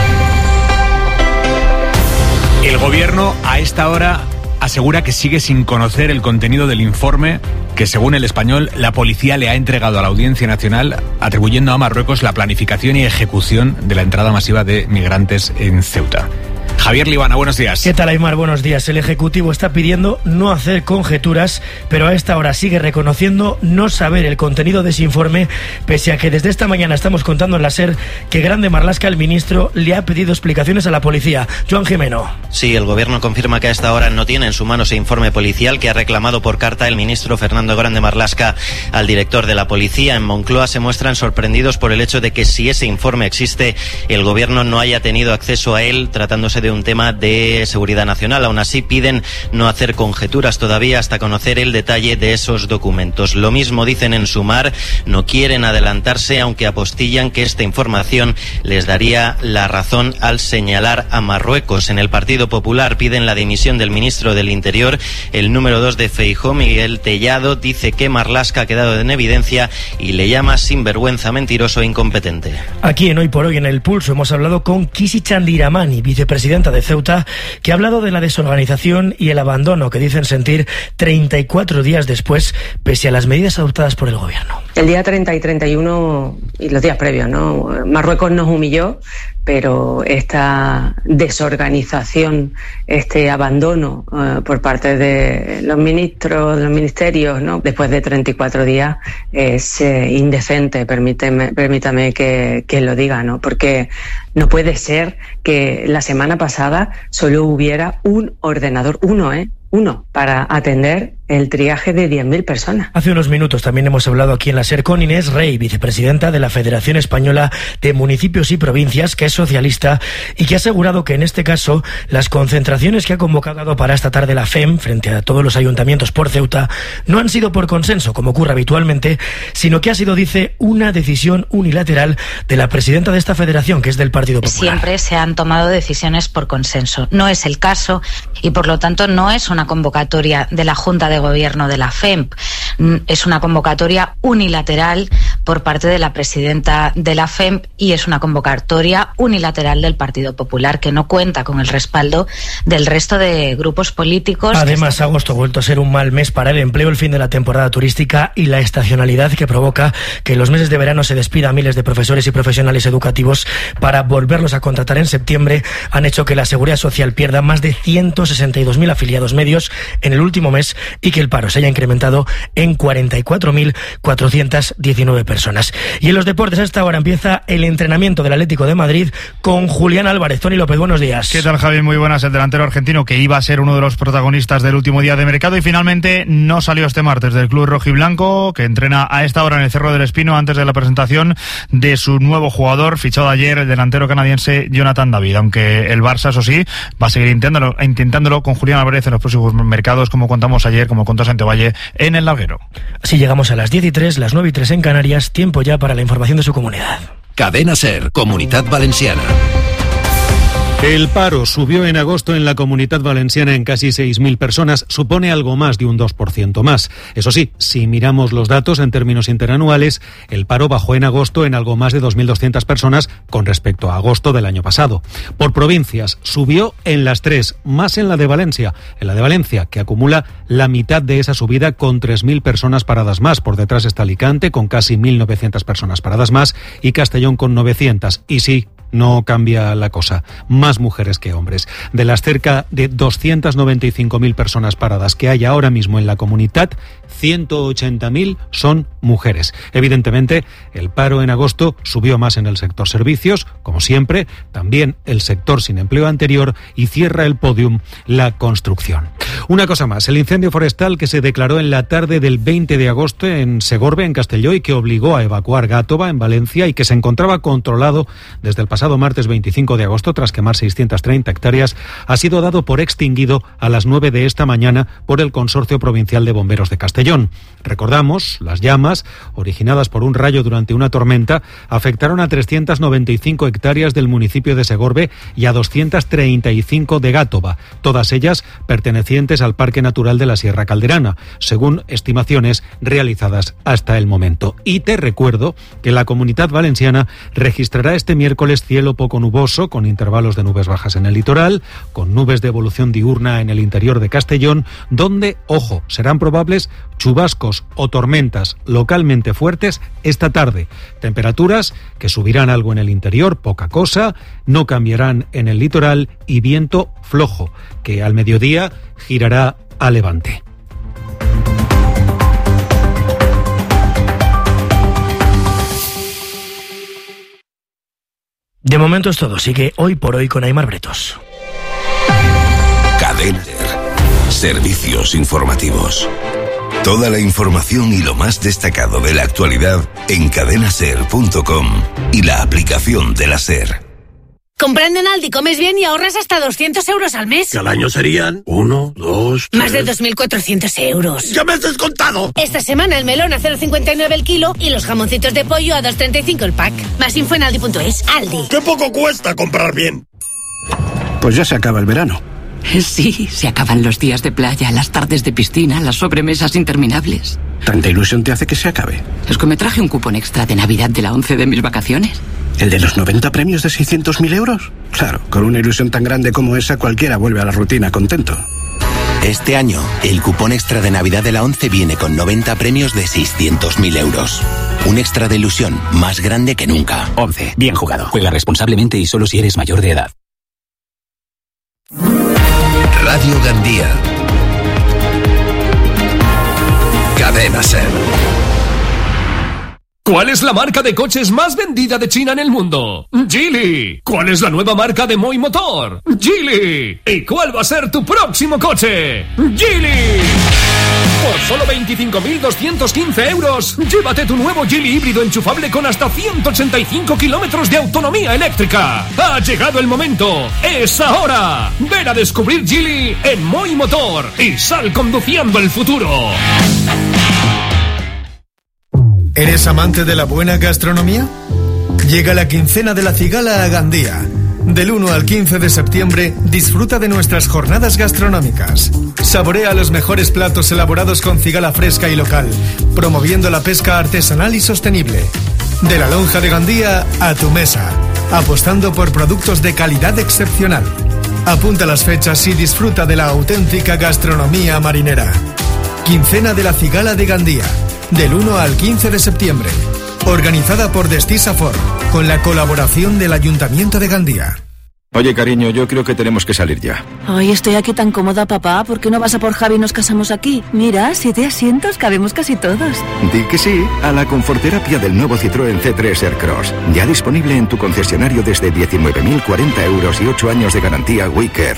Speaker 2: El gobierno a esta hora asegura que sigue sin conocer el contenido del informe que, según El Español, la policía le ha entregado a la Audiencia Nacional, atribuyendo a Marruecos la planificación y ejecución de la entrada masiva de migrantes en Ceuta. Javier Libana, buenos días.
Speaker 27: ¿Qué tal, Aymar? Buenos días. El Ejecutivo está pidiendo no hacer conjeturas, pero a esta hora sigue reconociendo no saber el contenido de ese informe, pese a que desde esta mañana estamos contando en la SER que Grande Marlaska, el ministro, le ha pedido explicaciones a la policía. Joan Jimeno.
Speaker 28: Sí, el gobierno confirma que a esta hora no tiene en su mano ese informe policial que ha reclamado por carta el ministro Fernando Grande Marlaska al director de la policía. En Moncloa se muestran sorprendidos por el hecho de que, si ese informe existe, el gobierno no haya tenido acceso a él, tratándose de un tema de seguridad nacional. Aún así, piden no hacer conjeturas todavía hasta conocer el detalle de esos documentos. Lo mismo dicen en Sumar, no quieren adelantarse, aunque apostillan que esta información les daría la razón al señalar a Marruecos. En el Partido Popular piden la dimisión del ministro del Interior. El número dos de Feijóo, Miguel Tellado, dice que Marlaska ha quedado en evidencia y le llama sinvergüenza, mentiroso e incompetente.
Speaker 27: Aquí en Hoy por Hoy en El Pulso hemos hablado con Kisi Chandiramani, vicepresidenta de Ceuta, que ha hablado de la desorganización y el abandono que dicen sentir treinta y cuatro días después, pese a las medidas adoptadas por el gobierno.
Speaker 29: El día treinta y treinta y uno y los días previos, ¿no? Marruecos nos humilló, pero esta desorganización, este abandono uh, por parte de los ministros, de los ministerios, ¿no?, después de treinta y cuatro días es eh, indecente, permíteme, permítame que, que lo diga, ¿no? Porque No puede ser que la semana pasada solo hubiera un ordenador, uno, ¿eh? Uno, para atender el triaje de diez mil personas.
Speaker 27: Hace unos minutos también hemos hablado aquí en la SER con Inés Rey, vicepresidenta de la Federación Española de Municipios y Provincias, que es socialista y que ha asegurado que en este caso las concentraciones que ha convocado para esta tarde la F E M frente a todos los ayuntamientos por Ceuta no han sido por consenso, como ocurre habitualmente, sino que ha sido, dice, una decisión unilateral de la presidenta de esta federación, que es del Partido Popular.
Speaker 4: Siempre se han tomado decisiones por consenso. No es el caso y, por lo tanto, no es una convocatoria de la Junta de Gobierno de la F E M. Es una convocatoria unilateral por parte de la presidenta de la F E M y es una convocatoria unilateral del Partido Popular, que no cuenta con el respaldo del resto de grupos políticos.
Speaker 27: Además, agosto ha vuelto a ser un mal mes para el empleo, el fin de la temporada turística y la estacionalidad que provoca que en los meses de verano se despida a miles de profesores y profesionales educativos para volverlos a contratar en septiembre, han hecho que la Seguridad Social pierda más de ciento sesenta y dos mil afiliados medios en el último mes y que el paro se haya incrementado en cuarenta y cuatro mil cuatrocientas diecinueve personas. Y en los deportes a esta hora empieza el entrenamiento del Atlético de Madrid con Julián Álvarez. Tony López, buenos días.
Speaker 5: ¿Qué tal, Javi? Muy buenas. El delantero argentino, que iba a ser uno de los protagonistas del último día de mercado y finalmente no salió este martes del club rojiblanco, que entrena a esta hora en el Cerro del Espino antes de la presentación de su nuevo jugador, fichado ayer, el delantero canadiense Jonathan David, aunque el Barça, eso sí, va a seguir intentándolo, intentándolo con Julián Álvarez en los próximos mercados, como contamos ayer, como contó Santovalle en El Larguero.
Speaker 27: Así llegamos a las diez y tres, las nueve y tres en Canarias, tiempo ya para la información de su comunidad.
Speaker 6: Cadena SER, Comunidad Valenciana.
Speaker 9: El paro subió en agosto en la Comunidad Valenciana en casi seis mil personas, supone algo más de un dos por ciento más. Eso sí, si miramos los datos en términos interanuales, el paro bajó en agosto en algo más de dos mil doscientas personas con respecto a agosto del año pasado. Por provincias, subió en las tres, más en la de Valencia. En la de Valencia, que acumula la mitad de esa subida con tres mil personas paradas más. Por detrás está Alicante, con casi mil novecientas personas paradas más, y Castellón con novecientas. Y sí, no cambia la cosa. Más mujeres que hombres. De las cerca de doscientas noventa y cinco mil personas paradas que hay ahora mismo en la comunidad, ciento ochenta mil son mujeres. Evidentemente, el paro en agosto subió más en el sector servicios, como siempre, también el sector sin empleo anterior, y cierra el podium la construcción. Una cosa más, el incendio forestal que se declaró en la tarde del veinte de agosto en Segorbe, en Castelló, y que obligó a evacuar Gátova, en Valencia, y que se encontraba controlado desde el pasado martes veinticinco de agosto, tras quemar seiscientas treinta hectáreas, ha sido dado por extinguido a las nueve de esta mañana por el Consorcio Provincial de Bomberos de Castellón. Recordamos, las llamas, originadas por un rayo durante una tormenta, afectaron a trescientas noventa y cinco hectáreas del municipio de Segorbe y a doscientas treinta y cinco de Gátova, todas ellas pertenecientes al Parque Natural de la Sierra Calderana, según estimaciones realizadas hasta el momento. Y te recuerdo que la Comunidad Valenciana registrará este miércoles cielo poco nuboso, con intervalos de nubes bajas en el litoral, con nubes de evolución diurna en el interior de Castellón, donde, ojo, serán probables chubascos o tormentas localmente fuertes esta tarde. Temperaturas que subirán algo en el interior, poca cosa, no cambiarán en el litoral, y viento flojo, que al mediodía girará a levante.
Speaker 27: De momento es todo. Sigue Hoy por Hoy con Aimar Bretos.
Speaker 26: Cadena SER. Servicios informativos. Toda la información y lo más destacado de la actualidad en cadena ser punto com y la aplicación de la SER.
Speaker 20: Comprando en Aldi comes bien y ahorras hasta doscientos euros al mes.
Speaker 21: Que al año serían uno, dos, tres...
Speaker 20: Más de dos mil cuatrocientos euros.
Speaker 21: ¡Ya me has descontado!
Speaker 20: Esta semana el melón a cero coma cincuenta y nueve el kilo y los jamoncitos de pollo a dos coma treinta y cinco el pack. Más info en aldi punto es. Aldi.
Speaker 21: ¡Qué poco cuesta comprar bien!
Speaker 11: Pues ya se acaba el verano.
Speaker 12: Sí, se acaban los días de playa, las tardes de piscina, las sobremesas interminables.
Speaker 11: ¿Tanta ilusión te hace que se acabe?
Speaker 12: Es que me traje un cupón extra de Navidad de la once de mis vacaciones.
Speaker 11: ¿El de los noventa premios de seiscientos mil euros? Claro, con una ilusión tan grande como esa, cualquiera vuelve a la rutina contento.
Speaker 13: Este año, el cupón extra de Navidad de la once viene con noventa premios de seiscientos mil euros. Un extra de ilusión más grande que nunca.
Speaker 11: once. Bien jugado.
Speaker 13: Juega responsablemente y solo si eres mayor de edad.
Speaker 26: Radio Gandía. Cadena SER.
Speaker 8: ¿Cuál es la marca de coches más vendida de China en el mundo? Geely. ¿Cuál es la nueva marca de Moi Motor? Geely. ¿Y cuál va a ser tu próximo coche? Geely. Por solo veinticinco mil doscientos quince euros, llévate tu nuevo Geely híbrido enchufable con hasta ciento ochenta y cinco kilómetros de autonomía eléctrica. Ha llegado el momento. ¡Es ahora! Ven a descubrir Geely en Moi Motor y sal conduciendo el futuro.
Speaker 1: ¿Eres amante de la buena gastronomía? Llega la quincena de la cigala a Gandía. Del uno al quince de septiembre, disfruta de nuestras jornadas gastronómicas. Saborea los mejores platos elaborados con cigala fresca y local, promoviendo la pesca artesanal y sostenible. De la lonja de Gandía a tu mesa, apostando por productos de calidad excepcional. Apunta las fechas y disfruta de la auténtica gastronomía marinera. Quincena de la cigala de Gandía. Del uno al quince de septiembre. Organizada por Destisafor, con la colaboración del Ayuntamiento de Gandía.
Speaker 10: Oye, cariño, yo creo que tenemos que salir ya.
Speaker 14: Ay, estoy aquí tan cómoda, papá. ¿Por qué no vas a por Javi y nos casamos aquí? Mira, siete asientos, cabemos casi todos.
Speaker 10: Di que sí a la conforterapia del nuevo Citroën C tres Aircross. Ya disponible en tu concesionario desde diecinueve mil cuarenta euros y ocho años de garantía WeCare.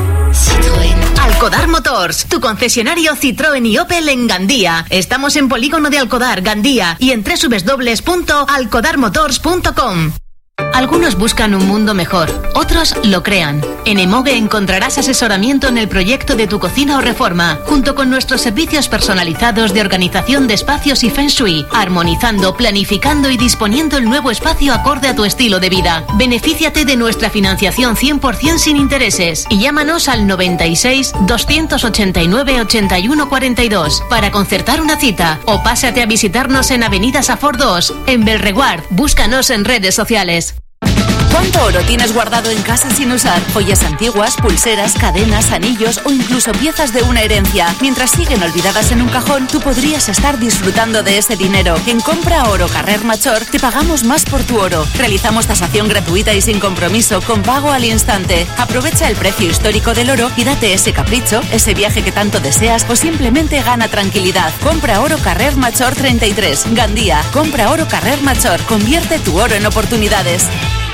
Speaker 15: Citroën. Alcodar Motors, tu concesionario Citroën y Opel en Gandía. Estamos en Polígono de Alcodar, Gandía, y en doble u doble u doble u punto alcodar motors punto com. Algunos buscan un mundo mejor, otros lo crean. En Emoge encontrarás asesoramiento en el proyecto de tu cocina o reforma, junto con nuestros servicios personalizados de organización de espacios y Feng Shui, armonizando, planificando y disponiendo el nuevo espacio acorde a tu estilo de vida. Benefíciate de nuestra financiación cien por ciento sin intereses y llámanos al noventa y seis, doscientos ochenta y nueve, ochenta y uno cuarenta y dos para concertar una cita, o pásate a visitarnos en Avenida Safor dos, en Belreguard. Búscanos en redes sociales.
Speaker 14: ¿Cuánto oro tienes guardado en casa sin usar? Joyas antiguas, pulseras, cadenas, anillos o incluso piezas de una herencia. Mientras siguen olvidadas en un cajón, tú podrías estar disfrutando de ese dinero. En Compra Oro Carrer Major te pagamos más por tu oro. Realizamos tasación gratuita y sin compromiso, con pago al instante. Aprovecha el precio histórico del oro y date ese capricho, ese viaje que tanto deseas, o simplemente gana tranquilidad. Compra Oro Carrer Major treinta y tres, Gandía. Compra Oro Carrer Major. Convierte tu oro en oportunidades.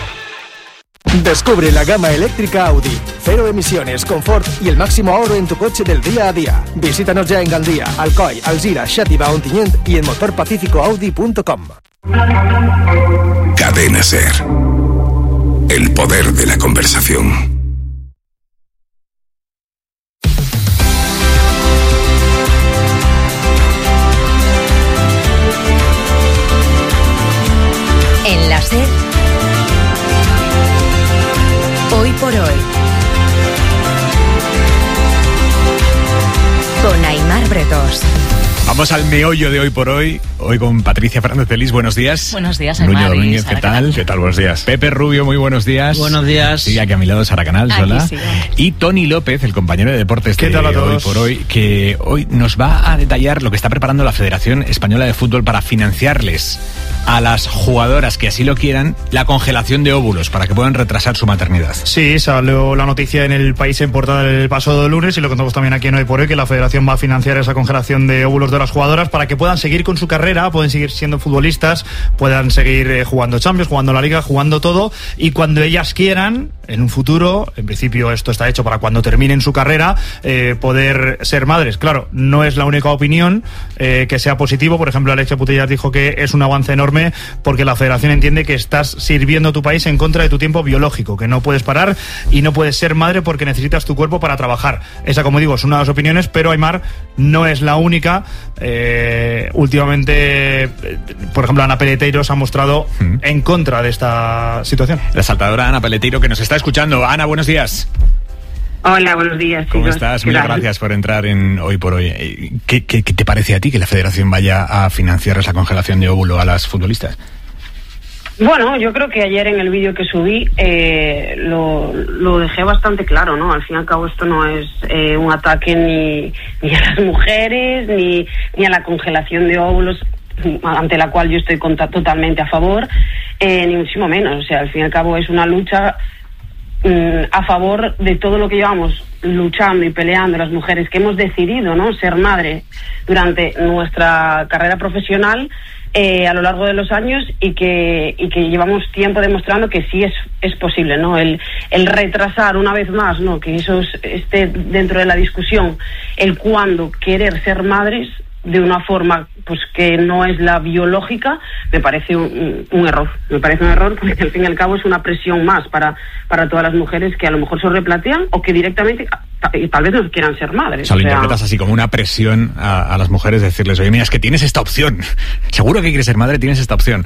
Speaker 16: Descubre la gama eléctrica Audi. Cero emisiones, confort y el máximo ahorro en tu coche del día a día. Visítanos ya en Gandía, Alcoy, Alzira, Xàtiva, Ontinyent y en motor pacífico audi punto com.
Speaker 26: Cadena SER. El poder de la conversación.
Speaker 7: En la SER. Hoy por hoy. Con Aimar Bretos.
Speaker 2: Vamos al meollo de hoy por hoy. Hoy con Patricia Fernández de Lis, buenos días.
Speaker 17: Buenos días,
Speaker 2: Nuño
Speaker 17: Aymar.
Speaker 2: Domínguez, ¿qué tal? ¿Qué tal? Buenos días. Pepe Rubio, muy buenos días.
Speaker 18: Buenos días.
Speaker 2: Sí, aquí a mi lado Sara Canal, sola. Y Tony López, el compañero de deportes de Hoy por Hoy, que hoy nos va a detallar lo que está preparando la Federación Española de Fútbol para financiarles a las jugadoras que así lo quieran la congelación de óvulos para que puedan retrasar su maternidad.
Speaker 5: Sí, salió la noticia en El País en portada el pasado lunes y lo contamos también aquí en Hoy por Hoy, que la Federación va a financiar esa congelación de óvulos de las jugadoras para que puedan seguir con su carrera, pueden seguir siendo futbolistas, puedan seguir eh, jugando Champions, jugando la Liga, jugando todo, y cuando ellas quieran, en un futuro, en principio esto está hecho para cuando terminen su carrera, eh, poder ser madres. Claro, no es la única opinión eh, que sea positivo. Por ejemplo, Alexia Putellas dijo que es un avance enorme porque la Federación entiende que estás sirviendo a tu país en contra de tu tiempo biológico, que no puedes parar y no puedes ser madre porque necesitas tu cuerpo para trabajar. Esa, como digo, es una de las opiniones, pero Aymar no es la única. Eh, últimamente, por ejemplo, Ana Peleteiro se ha mostrado mm. en contra de esta situación.
Speaker 2: La saltadora Ana Peleteiro, que nos está escuchando. Ana, buenos días.
Speaker 19: Hola, buenos días, chicos.
Speaker 2: ¿Cómo estás? Muchas gracias por entrar en Hoy por Hoy. ¿Qué, qué, qué te parece a ti que la Federación vaya a financiar esa congelación de óvulo a las futbolistas?
Speaker 19: Bueno, yo creo que ayer en el vídeo que subí eh, lo, lo dejé bastante claro, ¿no? Al fin y al cabo esto no es eh, un ataque ni, ni a las mujeres, ni, ni a la congelación de óvulos, ante la cual yo estoy contra, totalmente a favor, eh, ni muchísimo menos. O sea, al fin y al cabo es una lucha mm, a favor de todo lo que llevamos luchando y peleando las mujeres que hemos decidido, ¿no?, ser madre durante nuestra carrera profesional. eh, a lo largo de los años y que, y que llevamos tiempo demostrando que sí es, es posible, ¿no? El, el retrasar una vez más, ¿no? Que eso es, esté dentro de la discusión, el cuándo querer ser madres de una forma pues que no es la biológica, me parece un, un error. Me parece un error porque al fin y al cabo es una presión más para, para todas las mujeres que a lo mejor se replantean o que directamente tal vez no quieran ser madres.
Speaker 2: O sea, lo o sea, interpretas así como una presión a, a las mujeres, decirles, oye, mira, es que tienes esta opción. Seguro que quieres ser madre, tienes esta opción.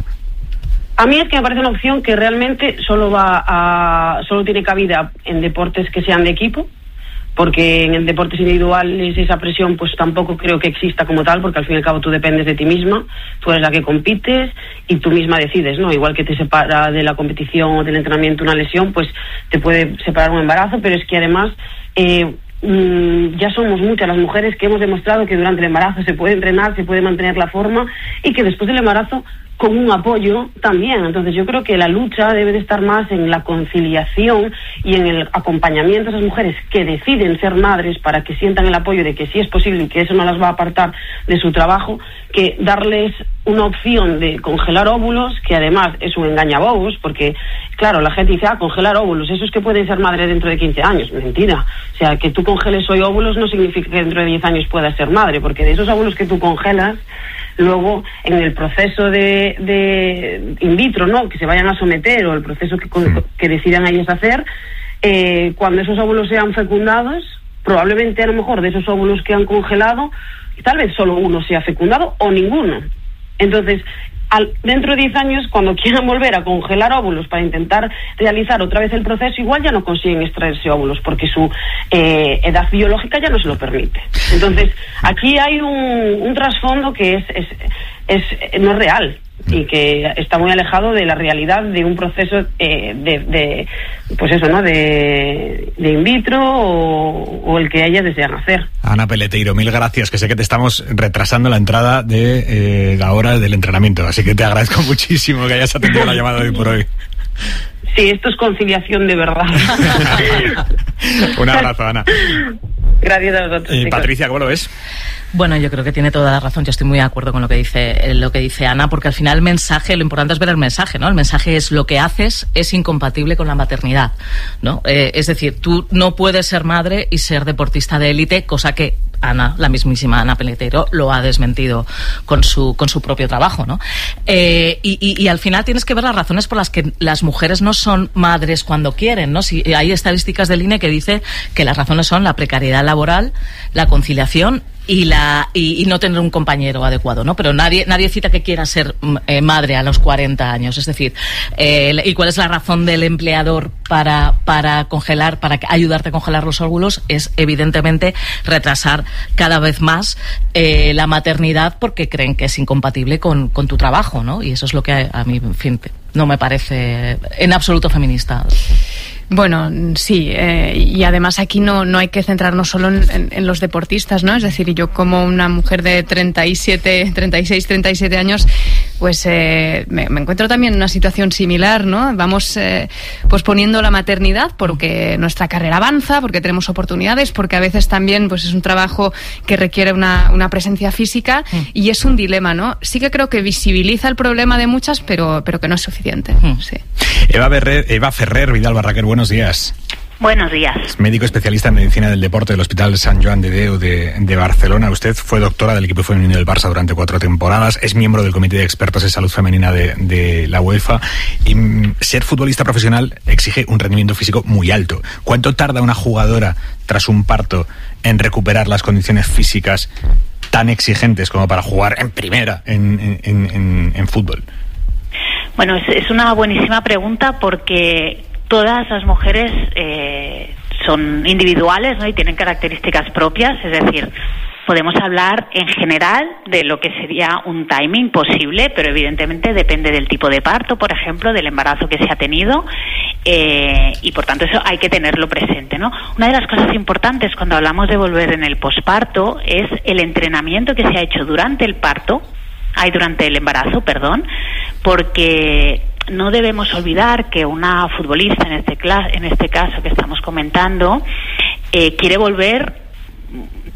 Speaker 19: A mí es que me parece una opción que realmente solo va a, solo tiene cabida en deportes que sean de equipo, porque en el deportes individuales esa presión pues tampoco creo que exista como tal, porque al fin y al cabo tú dependes de ti misma, tú eres la que compites y tú misma decides, ¿no? Igual que te separa de la competición o del entrenamiento una lesión, pues te puede separar un embarazo, pero es que además eh, mmm, ya somos muchas las mujeres que hemos demostrado que durante el embarazo se puede entrenar, se puede mantener la forma y que después del embarazo con un apoyo también. Entonces yo creo que la lucha debe de estar más en la conciliación y en el acompañamiento a esas mujeres que deciden ser madres para que sientan el apoyo de que sí es posible y que eso no las va a apartar de su trabajo, que darles una opción de congelar óvulos, que además es un engañabobos, porque claro, la gente dice, ah, congelar óvulos, eso es que pueden ser madre dentro de quince años. Mentira. O sea, que tú congeles hoy óvulos no significa que dentro de diez años puedas ser madre, porque de esos óvulos que tú congelas, luego en el proceso de, de in vitro, ¿no?, que se vayan a someter, o el proceso que, que decidan ellos hacer, eh, cuando esos óvulos sean fecundados, probablemente a lo mejor de esos óvulos que han congelado, tal vez solo uno sea fecundado o ninguno. Entonces, al, dentro de diez años, cuando quieran volver a congelar óvulos para intentar realizar otra vez el proceso, igual ya no consiguen extraerse óvulos porque su eh, edad biológica ya no se lo permite. Entonces, aquí hay un, un trasfondo que es, es, es no es real y que está muy alejado de la realidad de un proceso eh, de, de pues eso, ¿no?, de, de in vitro o, o el que ellas desean hacer.
Speaker 2: Ana Peleteiro, mil gracias, que sé que te estamos retrasando la entrada de eh, la hora del entrenamiento, así que te agradezco muchísimo que hayas atendido la llamada de hoy por hoy.
Speaker 19: Sí, esto es conciliación de verdad.
Speaker 2: Un abrazo, Ana.
Speaker 19: Gracias a vosotros.
Speaker 2: Eh, Patricia, ¿cómo lo ves?
Speaker 3: Bueno, yo creo que tiene toda la razón. Yo estoy muy de acuerdo con lo que dice lo que dice Ana, porque al final el mensaje, lo importante es ver el mensaje, ¿no? El mensaje es lo que haces es incompatible con la maternidad, ¿no? Eh, es decir, tú no puedes ser madre y ser deportista de élite, cosa que Ana, la mismísima Ana Peleteiro, lo ha desmentido con su con su propio trabajo, ¿no? Eh, y, y, y al final tienes que ver las razones por las que las mujeres no son madres cuando quieren, ¿no? Si hay estadísticas del I N E que dice que las razones son la precariedad laboral, la conciliación y la y, y no tener un compañero adecuado, ¿no? Pero nadie nadie cita que quiera ser eh, madre a los cuarenta años, es decir, eh, ¿y cuál es la razón del empleador para para congelar, para ayudarte a congelar los óvulos? Es evidentemente retrasar cada vez más eh, la maternidad porque creen que es incompatible con, con tu trabajo, ¿no? Y eso es lo que a, a mí, en fin, no me parece en absoluto feminista.
Speaker 17: Bueno, sí, eh, y además aquí no, no hay que centrarnos solo en, en, en los deportistas, ¿no? Es decir, yo como una mujer de treinta y siete, treinta y seis, treinta y siete años, pues eh, me, me encuentro también en una situación similar, ¿no? Vamos eh, posponiendo la maternidad porque nuestra carrera avanza, porque tenemos oportunidades, porque a veces también pues es un trabajo que requiere una, una presencia física y es un dilema, ¿no? Sí que creo que visibiliza el problema de muchas, pero, pero que no es suficiente, sí.
Speaker 2: Eva, Berrer, Eva Ferrer Vidal Barraquer, buenos días.
Speaker 18: Buenos días.
Speaker 2: Es médico especialista en medicina del deporte del Hospital Sant Joan de Déu de, de Barcelona. Usted fue doctora del equipo femenino del Barça durante cuatro temporadas, es miembro del Comité de Expertos en Salud Femenina de, de la UEFA y mm, ser futbolista profesional exige un rendimiento físico muy alto. ¿Cuánto tarda una jugadora tras un parto en recuperar las condiciones físicas tan exigentes como para jugar en primera en, en, en, en fútbol?
Speaker 18: Bueno, es, es una buenísima pregunta porque todas las mujeres eh, son individuales, ¿no? Y tienen características propias, es decir, podemos hablar en general de lo que sería un timing posible, pero evidentemente depende del tipo de parto, por ejemplo, del embarazo que se ha tenido, eh, y por tanto eso hay que tenerlo presente, ¿no? Una de las cosas importantes cuando hablamos de volver en el posparto es el entrenamiento que se ha hecho durante el parto, hay durante el embarazo, perdón, porque no debemos olvidar que una futbolista, en este, clas- en este caso que estamos comentando, eh, quiere volver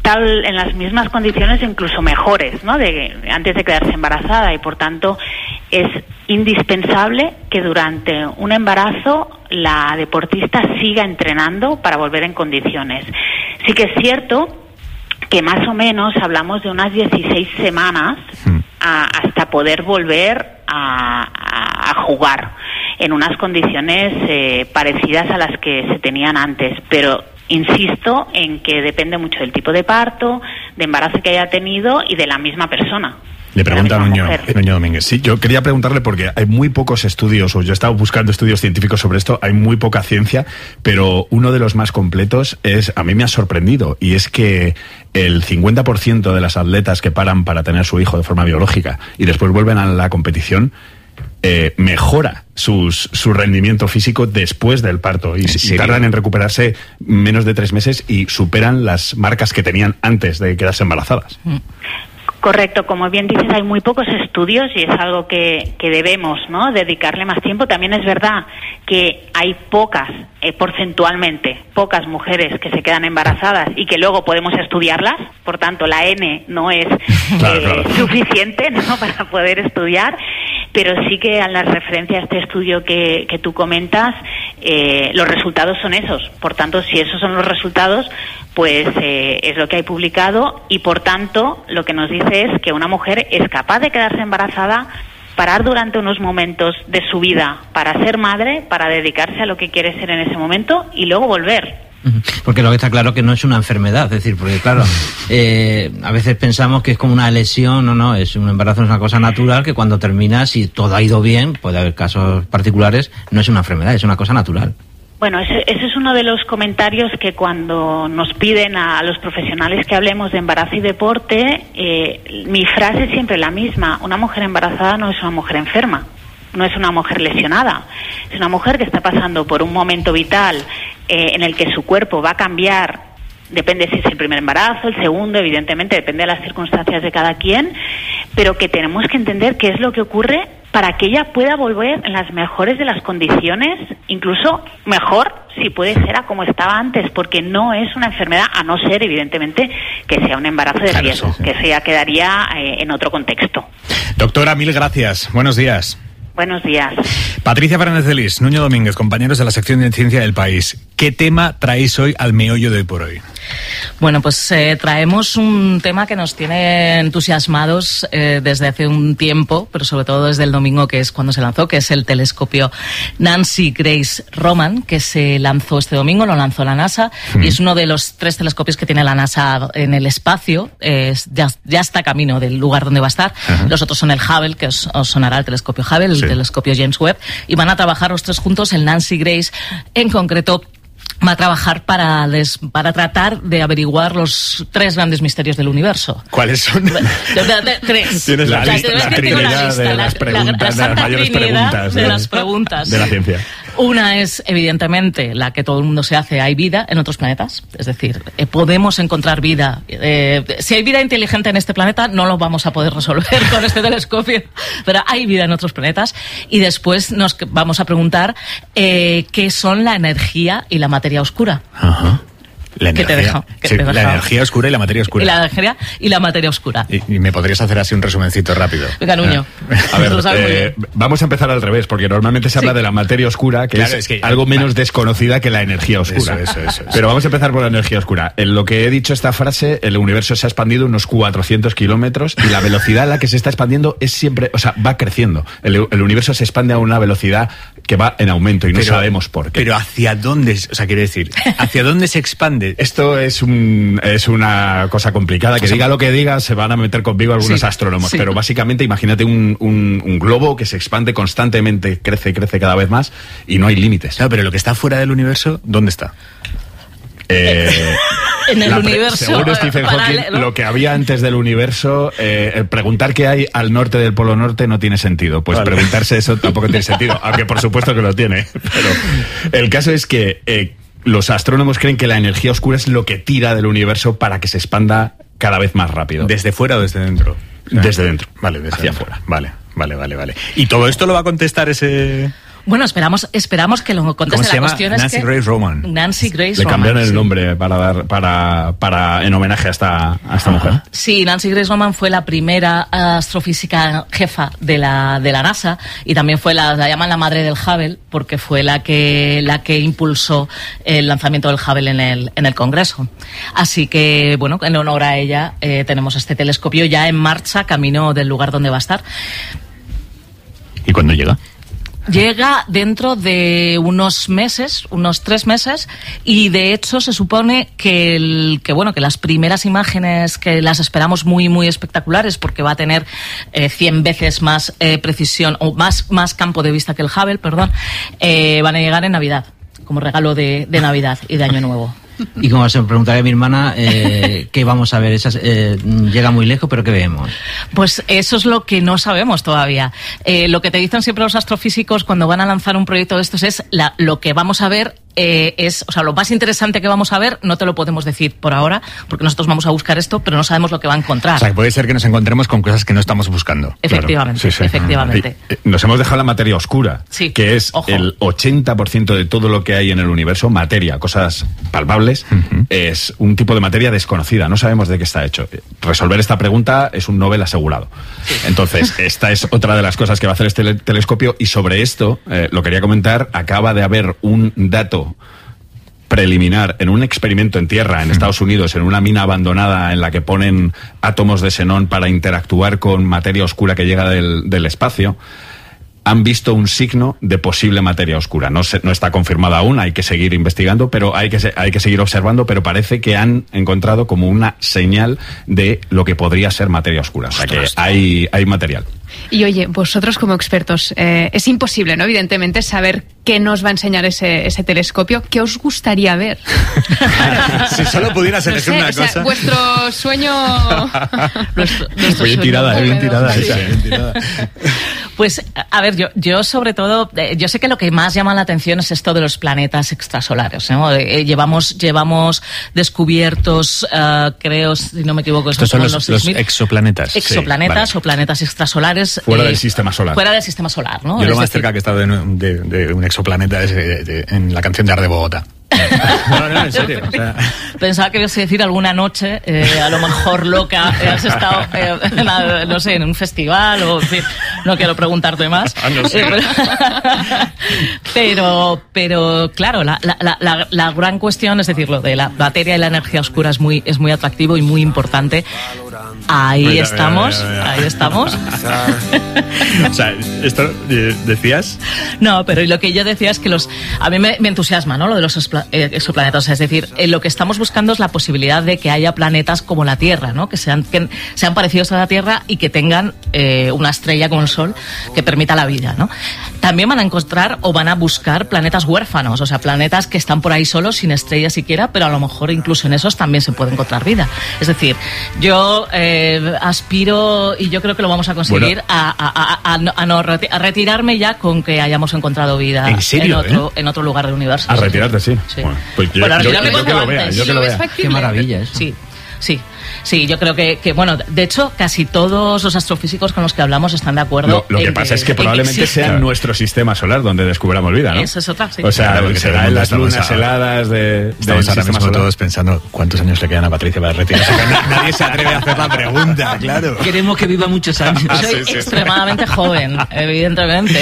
Speaker 18: tal en las mismas condiciones, incluso mejores, ¿no? De antes de quedarse embarazada, y por tanto es indispensable que durante un embarazo la deportista siga entrenando para volver en condiciones. Sí que es cierto que más o menos hablamos de unas dieciséis semanas a, hasta poder volver a, a, a jugar en unas condiciones eh, parecidas a las que se tenían antes, pero insisto en que depende mucho del tipo de parto, de embarazo que haya tenido y de la misma persona.
Speaker 4: Le pregunta Nuño, Nuño Domínguez. Sí, yo quería preguntarle porque hay muy pocos estudios, o yo he estado buscando estudios científicos sobre esto, hay muy poca ciencia, pero uno de los más completos es, a mí me ha sorprendido, y es que el cincuenta por ciento de las atletas que paran para tener su hijo de forma biológica y después vuelven a la competición, eh, mejora sus, su rendimiento físico después del parto, y, y tardan en recuperarse menos de tres meses y superan las marcas que tenían antes de quedarse embarazadas. Mm.
Speaker 18: Correcto, como bien dices, hay muy pocos estudios y es algo que, que debemos, ¿no?, dedicarle más tiempo. También es verdad que hay pocas, eh, porcentualmente, pocas mujeres que se quedan embarazadas y que luego podemos estudiarlas, por tanto la N no es claro, eh, claro. suficiente, ¿no?, para poder estudiar, pero sí que a la referencia a este estudio que, que tú comentas, eh, los resultados son esos. Por tanto, si esos son los resultados, pues eh, es lo que hay publicado, y por tanto lo que nos dice es que una mujer es capaz de quedarse embarazada, parar durante unos momentos de su vida para ser madre, para dedicarse a lo que quiere ser en ese momento y luego volver.
Speaker 6: Porque lo que está claro que no es una enfermedad, es decir, porque claro, eh, a veces pensamos que es como una lesión, no, no, es un embarazo, es una cosa natural que cuando termina, si todo ha ido bien, puede haber casos particulares, no es una enfermedad, es una cosa natural.
Speaker 18: Bueno, ese, ese es uno de los comentarios que cuando nos piden a, a los profesionales que hablemos de embarazo y deporte, eh, mi frase es siempre la misma: una mujer embarazada no es una mujer enferma, no es una mujer lesionada, es una mujer que está pasando por un momento vital eh, en el que su cuerpo va a cambiar. Depende si es el primer embarazo, el segundo, evidentemente, depende de las circunstancias de cada quien, pero que tenemos que entender qué es lo que ocurre para que ella pueda volver en las mejores de las condiciones, incluso mejor si puede ser a como estaba antes, porque no es una enfermedad, a no ser, evidentemente, que sea un embarazo de claro, riesgo, sí, sí. que se ya quedaría eh, en otro contexto.
Speaker 2: Doctora, mil gracias. Buenos días.
Speaker 18: Buenos días.
Speaker 2: Patricia Fernández de Lis, Nuño Domínguez, compañeros de la sección de Ciencia del País. ¿Qué tema traéis hoy al meollo de hoy por hoy?
Speaker 3: Bueno, pues eh, traemos un tema que nos tiene entusiasmados eh, desde hace un tiempo, pero sobre todo desde el domingo, que es cuando se lanzó, que es el telescopio Nancy Grace Roman, que se lanzó este domingo, lo lanzó la NASA, mm. y es uno de los tres telescopios que tiene la NASA en el espacio, eh, ya, ya está camino del lugar donde va a estar. Uh-huh. Los otros son el Hubble, que os, os sonará el telescopio Hubble, el sí. telescopio James Webb, y van a trabajar los tres juntos. El Nancy Grace, en concreto, va a trabajar para, des, para tratar de averiguar los tres grandes misterios del universo.
Speaker 2: ¿Cuáles son?
Speaker 3: De, de, de, tres.
Speaker 2: Tienes la, la, lista, la, la trinidad de las preguntas, la, la, la, las mayores preguntas
Speaker 3: de, de las preguntas
Speaker 2: de la ciencia.
Speaker 3: Una es, evidentemente, la que todo el mundo se hace: ¿hay vida en otros planetas? Es decir, eh, ¿podemos encontrar vida? Eh, si hay vida inteligente en este planeta, no lo vamos a poder resolver con este telescopio, pero hay vida en otros planetas. Y después nos vamos a preguntar eh, qué son la energía y la materia oscura.
Speaker 2: Ajá. La
Speaker 3: energía, ¿Qué te deja? ¿Qué
Speaker 2: sí,
Speaker 3: te deja?
Speaker 2: La energía oscura y la materia oscura.
Speaker 3: Y la energía y la materia oscura.
Speaker 2: Y, y me podrías hacer así un resumencito rápido.
Speaker 3: Venga, Nuño.
Speaker 4: A ver, eh, vamos a empezar al revés, porque normalmente se sí. habla de la materia oscura, que claro, es, es que, algo menos vale. desconocida que la energía oscura. Eso, eso, eso, eso. Pero vamos a empezar por la energía oscura. En lo que he dicho esta frase, el universo se ha expandido unos cuatrocientos kilómetros y la velocidad a la que se está expandiendo es siempre, o sea, va creciendo. El, el universo se expande a una velocidad que va en aumento y no pero, sabemos por qué.
Speaker 2: Pero ¿hacia dónde? O sea, quiero decir, ¿hacia dónde se expande?
Speaker 4: Esto es un, es una cosa complicada. Que o sea, diga lo que diga, se van a meter conmigo algunos sí, astrónomos. Sí. Pero básicamente imagínate un, un, un globo que se expande constantemente, crece y crece cada vez más y no hay límites.
Speaker 2: Claro, pero lo que está fuera del universo, ¿dónde está?
Speaker 4: Eh,
Speaker 3: en el
Speaker 4: la,
Speaker 3: universo.
Speaker 4: Según Stephen Hawking, lo que había antes del universo, eh, preguntar qué hay al norte del Polo Norte no tiene sentido. Pues vale. preguntarse eso tampoco tiene sentido, aunque por supuesto que lo tiene. Pero el caso es que eh, los astrónomos creen que la energía oscura es lo que tira del universo para que se expanda cada vez más rápido.
Speaker 2: ¿Desde fuera o desde dentro?
Speaker 4: Desde dentro.
Speaker 2: Vale, desde
Speaker 4: hacia
Speaker 2: dentro.
Speaker 4: afuera.
Speaker 2: Vale, vale, vale, vale, vale. ¿Y todo esto lo va a contestar ese...?
Speaker 3: Bueno, esperamos esperamos que lo conteste.
Speaker 2: ¿Cómo se
Speaker 3: la
Speaker 2: llama?
Speaker 3: cuestión
Speaker 2: Nancy
Speaker 3: es que
Speaker 2: Grace Roman.
Speaker 3: Nancy Grace
Speaker 4: Le
Speaker 3: Roman.
Speaker 4: cambiaron el
Speaker 3: sí.
Speaker 4: nombre para dar para para en homenaje a esta a esta mujer.
Speaker 3: Sí, Nancy Grace Roman fue la primera astrofísica jefa de la de la NASA y también fue la, la llaman la madre del Hubble porque fue la que la que impulsó el lanzamiento del Hubble en el en el Congreso. Así que bueno, en honor a ella eh, tenemos este telescopio ya en marcha, camino del lugar donde va a estar.
Speaker 2: ¿Y cuándo llega?
Speaker 3: Llega dentro de unos meses, unos tres meses, y de hecho se supone que el, que bueno que las primeras imágenes que las esperamos muy muy espectaculares porque va a tener eh, cien veces más eh, precisión o más más campo de vista que el Hubble, perdón, eh, van a llegar en Navidad como regalo de, de Navidad y de Año Nuevo.
Speaker 6: Y como se preguntaré a mi hermana, eh, ¿qué vamos a ver? Esas, eh, llega muy lejos, pero ¿qué vemos?
Speaker 3: Pues eso es lo que no sabemos todavía. Eh, lo que te dicen siempre los astrofísicos cuando van a lanzar un proyecto de estos es la, lo que vamos a ver eh, es, o sea, lo más interesante que vamos a ver no te lo podemos decir por ahora, porque nosotros vamos a buscar esto, pero no sabemos lo que va a encontrar.
Speaker 2: O sea, que puede ser que nos encontremos con cosas que no estamos buscando.
Speaker 3: Efectivamente,
Speaker 4: Claro. Sí, sí.
Speaker 3: efectivamente.
Speaker 4: Y, eh, nos hemos dejado la materia oscura,
Speaker 3: Sí.
Speaker 4: que es
Speaker 3: Ojo.
Speaker 4: el ochenta por ciento de todo lo que hay en el universo, materia, cosas palpables, uh-huh. es un tipo de materia desconocida, no sabemos de qué está hecho. Resolver esta pregunta es un Nobel asegurado. Sí. Entonces, esta es otra de las cosas que va a hacer este telescopio y sobre esto, eh, lo quería comentar, acaba de haber un dato preliminar en un experimento en tierra en Estados Unidos, en una mina abandonada en la que ponen átomos de xenón para interactuar con materia oscura que llega del, del espacio. Han visto un signo de posible materia oscura. No se, no está confirmada aún, hay que seguir investigando, pero hay que, se, hay que seguir observando, pero parece que han encontrado como una señal de lo que podría ser materia oscura. O sea que hay, hay material.
Speaker 17: Y oye, vosotros como expertos, eh, es imposible, ¿no? Evidentemente, saber qué nos va a enseñar ese, ese telescopio. ¿Qué os gustaría ver?
Speaker 2: Si solo pudieras elegir
Speaker 17: no sé,
Speaker 2: una
Speaker 17: o sea,
Speaker 2: cosa.
Speaker 17: vuestro sueño...
Speaker 3: nuestro, nuestro
Speaker 2: bien
Speaker 3: sueño
Speaker 2: tirada, eh, bien
Speaker 3: húmedo.
Speaker 2: tirada,
Speaker 3: Sí.
Speaker 2: esa, bien tirada.
Speaker 3: Pues, a ver, yo, yo sobre todo, eh, yo sé que lo que más llama la atención es esto de los planetas extrasolares, ¿no? Eh, llevamos, llevamos descubiertos, uh, creo, si no me equivoco,
Speaker 2: Estos son los,
Speaker 3: los,
Speaker 2: los
Speaker 3: seis mil
Speaker 2: exoplanetas.
Speaker 3: exoplanetas
Speaker 2: Sí, vale.
Speaker 3: o planetas extrasolares.
Speaker 4: Fuera
Speaker 3: eh,
Speaker 4: del sistema solar.
Speaker 3: Fuera del sistema solar, ¿no?
Speaker 2: Yo lo
Speaker 3: Es
Speaker 2: más
Speaker 3: decir,
Speaker 2: cerca que he estado de, de, de un exoplaneta es de, de, en la canción de Ar de Bogotá. No, no, en serio. O sea,
Speaker 3: Pensaba que ibas a decir alguna noche, eh, a lo mejor loca, eh, has estado, eh, en la- no sé, en un festival o, en fin, no quiero preguntarte más.
Speaker 2: Ah, no sé.
Speaker 3: Eh, pero, pero, pero, claro, la, la, la- la, la gran cuestión, es decir, lo de la materia y la energía oscura es muy, es muy atractivo y muy importante. Ahí
Speaker 2: Mira,
Speaker 3: estamos,
Speaker 2: mira, mira, mira.
Speaker 3: ahí estamos.
Speaker 2: o sea, esto eh, decías.
Speaker 3: No, pero lo que yo decía es que los a mí me, me entusiasma, ¿no? Lo de los expla- eh, exoplanetas, es decir, eh, lo que estamos buscando es la posibilidad de que haya planetas como la Tierra, ¿no? Que sean que sean parecidos a la Tierra y que tengan eh, una estrella como el Sol que permita la vida, ¿no? También van a encontrar o van a buscar planetas huérfanos, o sea, planetas que están por ahí solos sin estrella siquiera, pero a lo mejor incluso en esos también se puede encontrar vida. Es decir, yo eh, aspiro y yo creo que lo vamos a conseguir
Speaker 2: Bueno.
Speaker 3: a, a, a, a no, a no reti- a retirarme ya con que hayamos encontrado vida
Speaker 2: ¿En serio,
Speaker 3: otro, en otro lugar del universo.
Speaker 4: A
Speaker 3: Sí.
Speaker 4: retirarte, sí.
Speaker 3: Sí.
Speaker 4: Bueno, pues yo,
Speaker 3: Bueno,
Speaker 4: yo-
Speaker 3: retirarme
Speaker 4: yo que
Speaker 3: cuanto
Speaker 4: lo vea,
Speaker 3: antes.
Speaker 4: yo que
Speaker 17: ¿Y
Speaker 4: lo
Speaker 17: lo
Speaker 4: vea.
Speaker 17: ves factible?
Speaker 6: Qué maravilla eso.
Speaker 3: Sí, sí. Sí, yo creo que, que, bueno, de hecho, casi todos los astrofísicos con los que hablamos están de acuerdo.
Speaker 4: Lo, lo que
Speaker 3: en
Speaker 4: pasa es que
Speaker 3: en
Speaker 4: probablemente
Speaker 3: existe.
Speaker 4: sea en nuestro sistema solar donde descubramos vida, ¿no?
Speaker 3: Esa es otra, sí.
Speaker 4: O sea,
Speaker 2: Claro, porque todo el
Speaker 4: será en
Speaker 2: mundo
Speaker 4: las
Speaker 2: estamos
Speaker 4: lunas
Speaker 2: a-
Speaker 4: heladas de, del
Speaker 2: Estamos ahora
Speaker 4: sistema
Speaker 2: mismo
Speaker 4: solar.
Speaker 2: todos pensando cuántos años le quedan a Patricia para retirarse. Pero na- nadie se atreve a hacer la pregunta, claro.
Speaker 6: Queremos que viva muchos años.
Speaker 2: Ah,
Speaker 3: Soy
Speaker 2: sí, sí.
Speaker 3: extremadamente joven, evidentemente.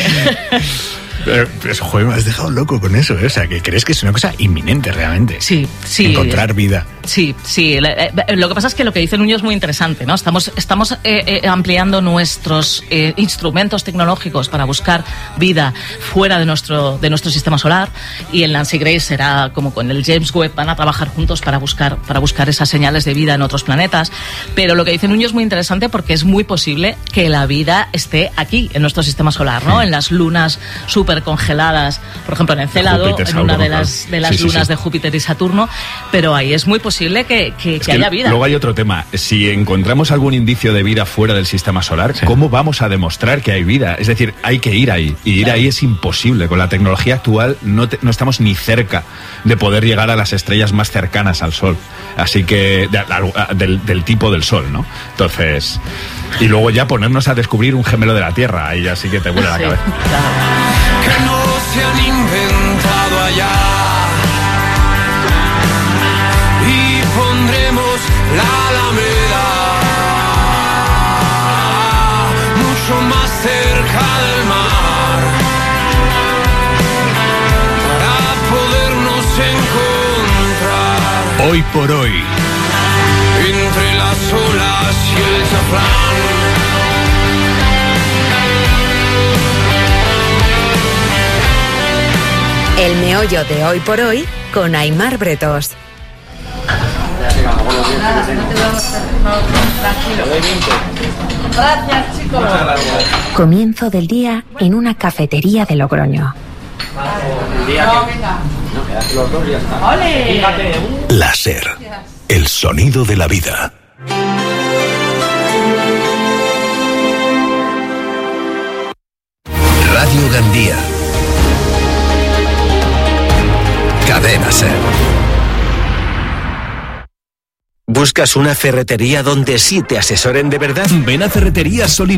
Speaker 2: Pero, pero, joder, me has dejado loco con eso, ¿eh? O sea, que crees que es una cosa inminente realmente.
Speaker 3: Sí, sí.
Speaker 2: Encontrar vida.
Speaker 3: Sí, sí. Le- eh, Lo que pasa es que lo que dice Nuño es muy interesante, ¿no? Estamos, estamos eh, eh, ampliando nuestros eh, instrumentos tecnológicos para buscar vida fuera de nuestro, de nuestro sistema solar, y el Nancy Grace será como con el James Webb, van a trabajar juntos para buscar, para buscar esas señales de vida en otros planetas. Pero lo que dice Nuño es muy interesante porque es muy posible que la vida esté aquí, en nuestro sistema solar, ¿no? En las lunas súper congeladas, por ejemplo en Encélado,
Speaker 4: Júpiter,
Speaker 3: en una
Speaker 4: Saturno,
Speaker 3: de las, de las
Speaker 4: sí, sí,
Speaker 3: lunas
Speaker 4: sí.
Speaker 3: de Júpiter y Saturno, pero ahí es muy posible que, que,
Speaker 4: Es
Speaker 3: que haya vida.
Speaker 4: Luego hay otro tema. Si encontramos algún indicio de vida fuera del sistema solar, ¿cómo vamos a demostrar que hay vida? Es decir, hay que ir ahí. Y ir ahí es imposible. Con la tecnología actual no, te- no estamos ni cerca de poder llegar a las estrellas más cercanas al Sol. Así que, de- a- a- del, del tipo del Sol, ¿no? Entonces, y luego ya ponernos a descubrir un gemelo de la Tierra. Ahí ya sí que te vuela la
Speaker 3: Sí,
Speaker 4: cabeza.
Speaker 3: claro.
Speaker 9: se han inventado allá. Y pondremos la Alameda mucho más cerca del mar para podernos encontrar.
Speaker 1: Hoy por hoy.
Speaker 9: Entre las olas y el chaflán.
Speaker 20: El meollo de Hoy por Hoy con Aimar Bretos.
Speaker 22: Gracias, chicos.
Speaker 20: Comienzo del día en una cafetería de Logroño.
Speaker 26: Láser, el sonido de la vida. Radio Gandía. Cadena Ser. ¿Buscas una ferretería donde sí te asesoren de verdad?
Speaker 8: Ven a Ferretería Sol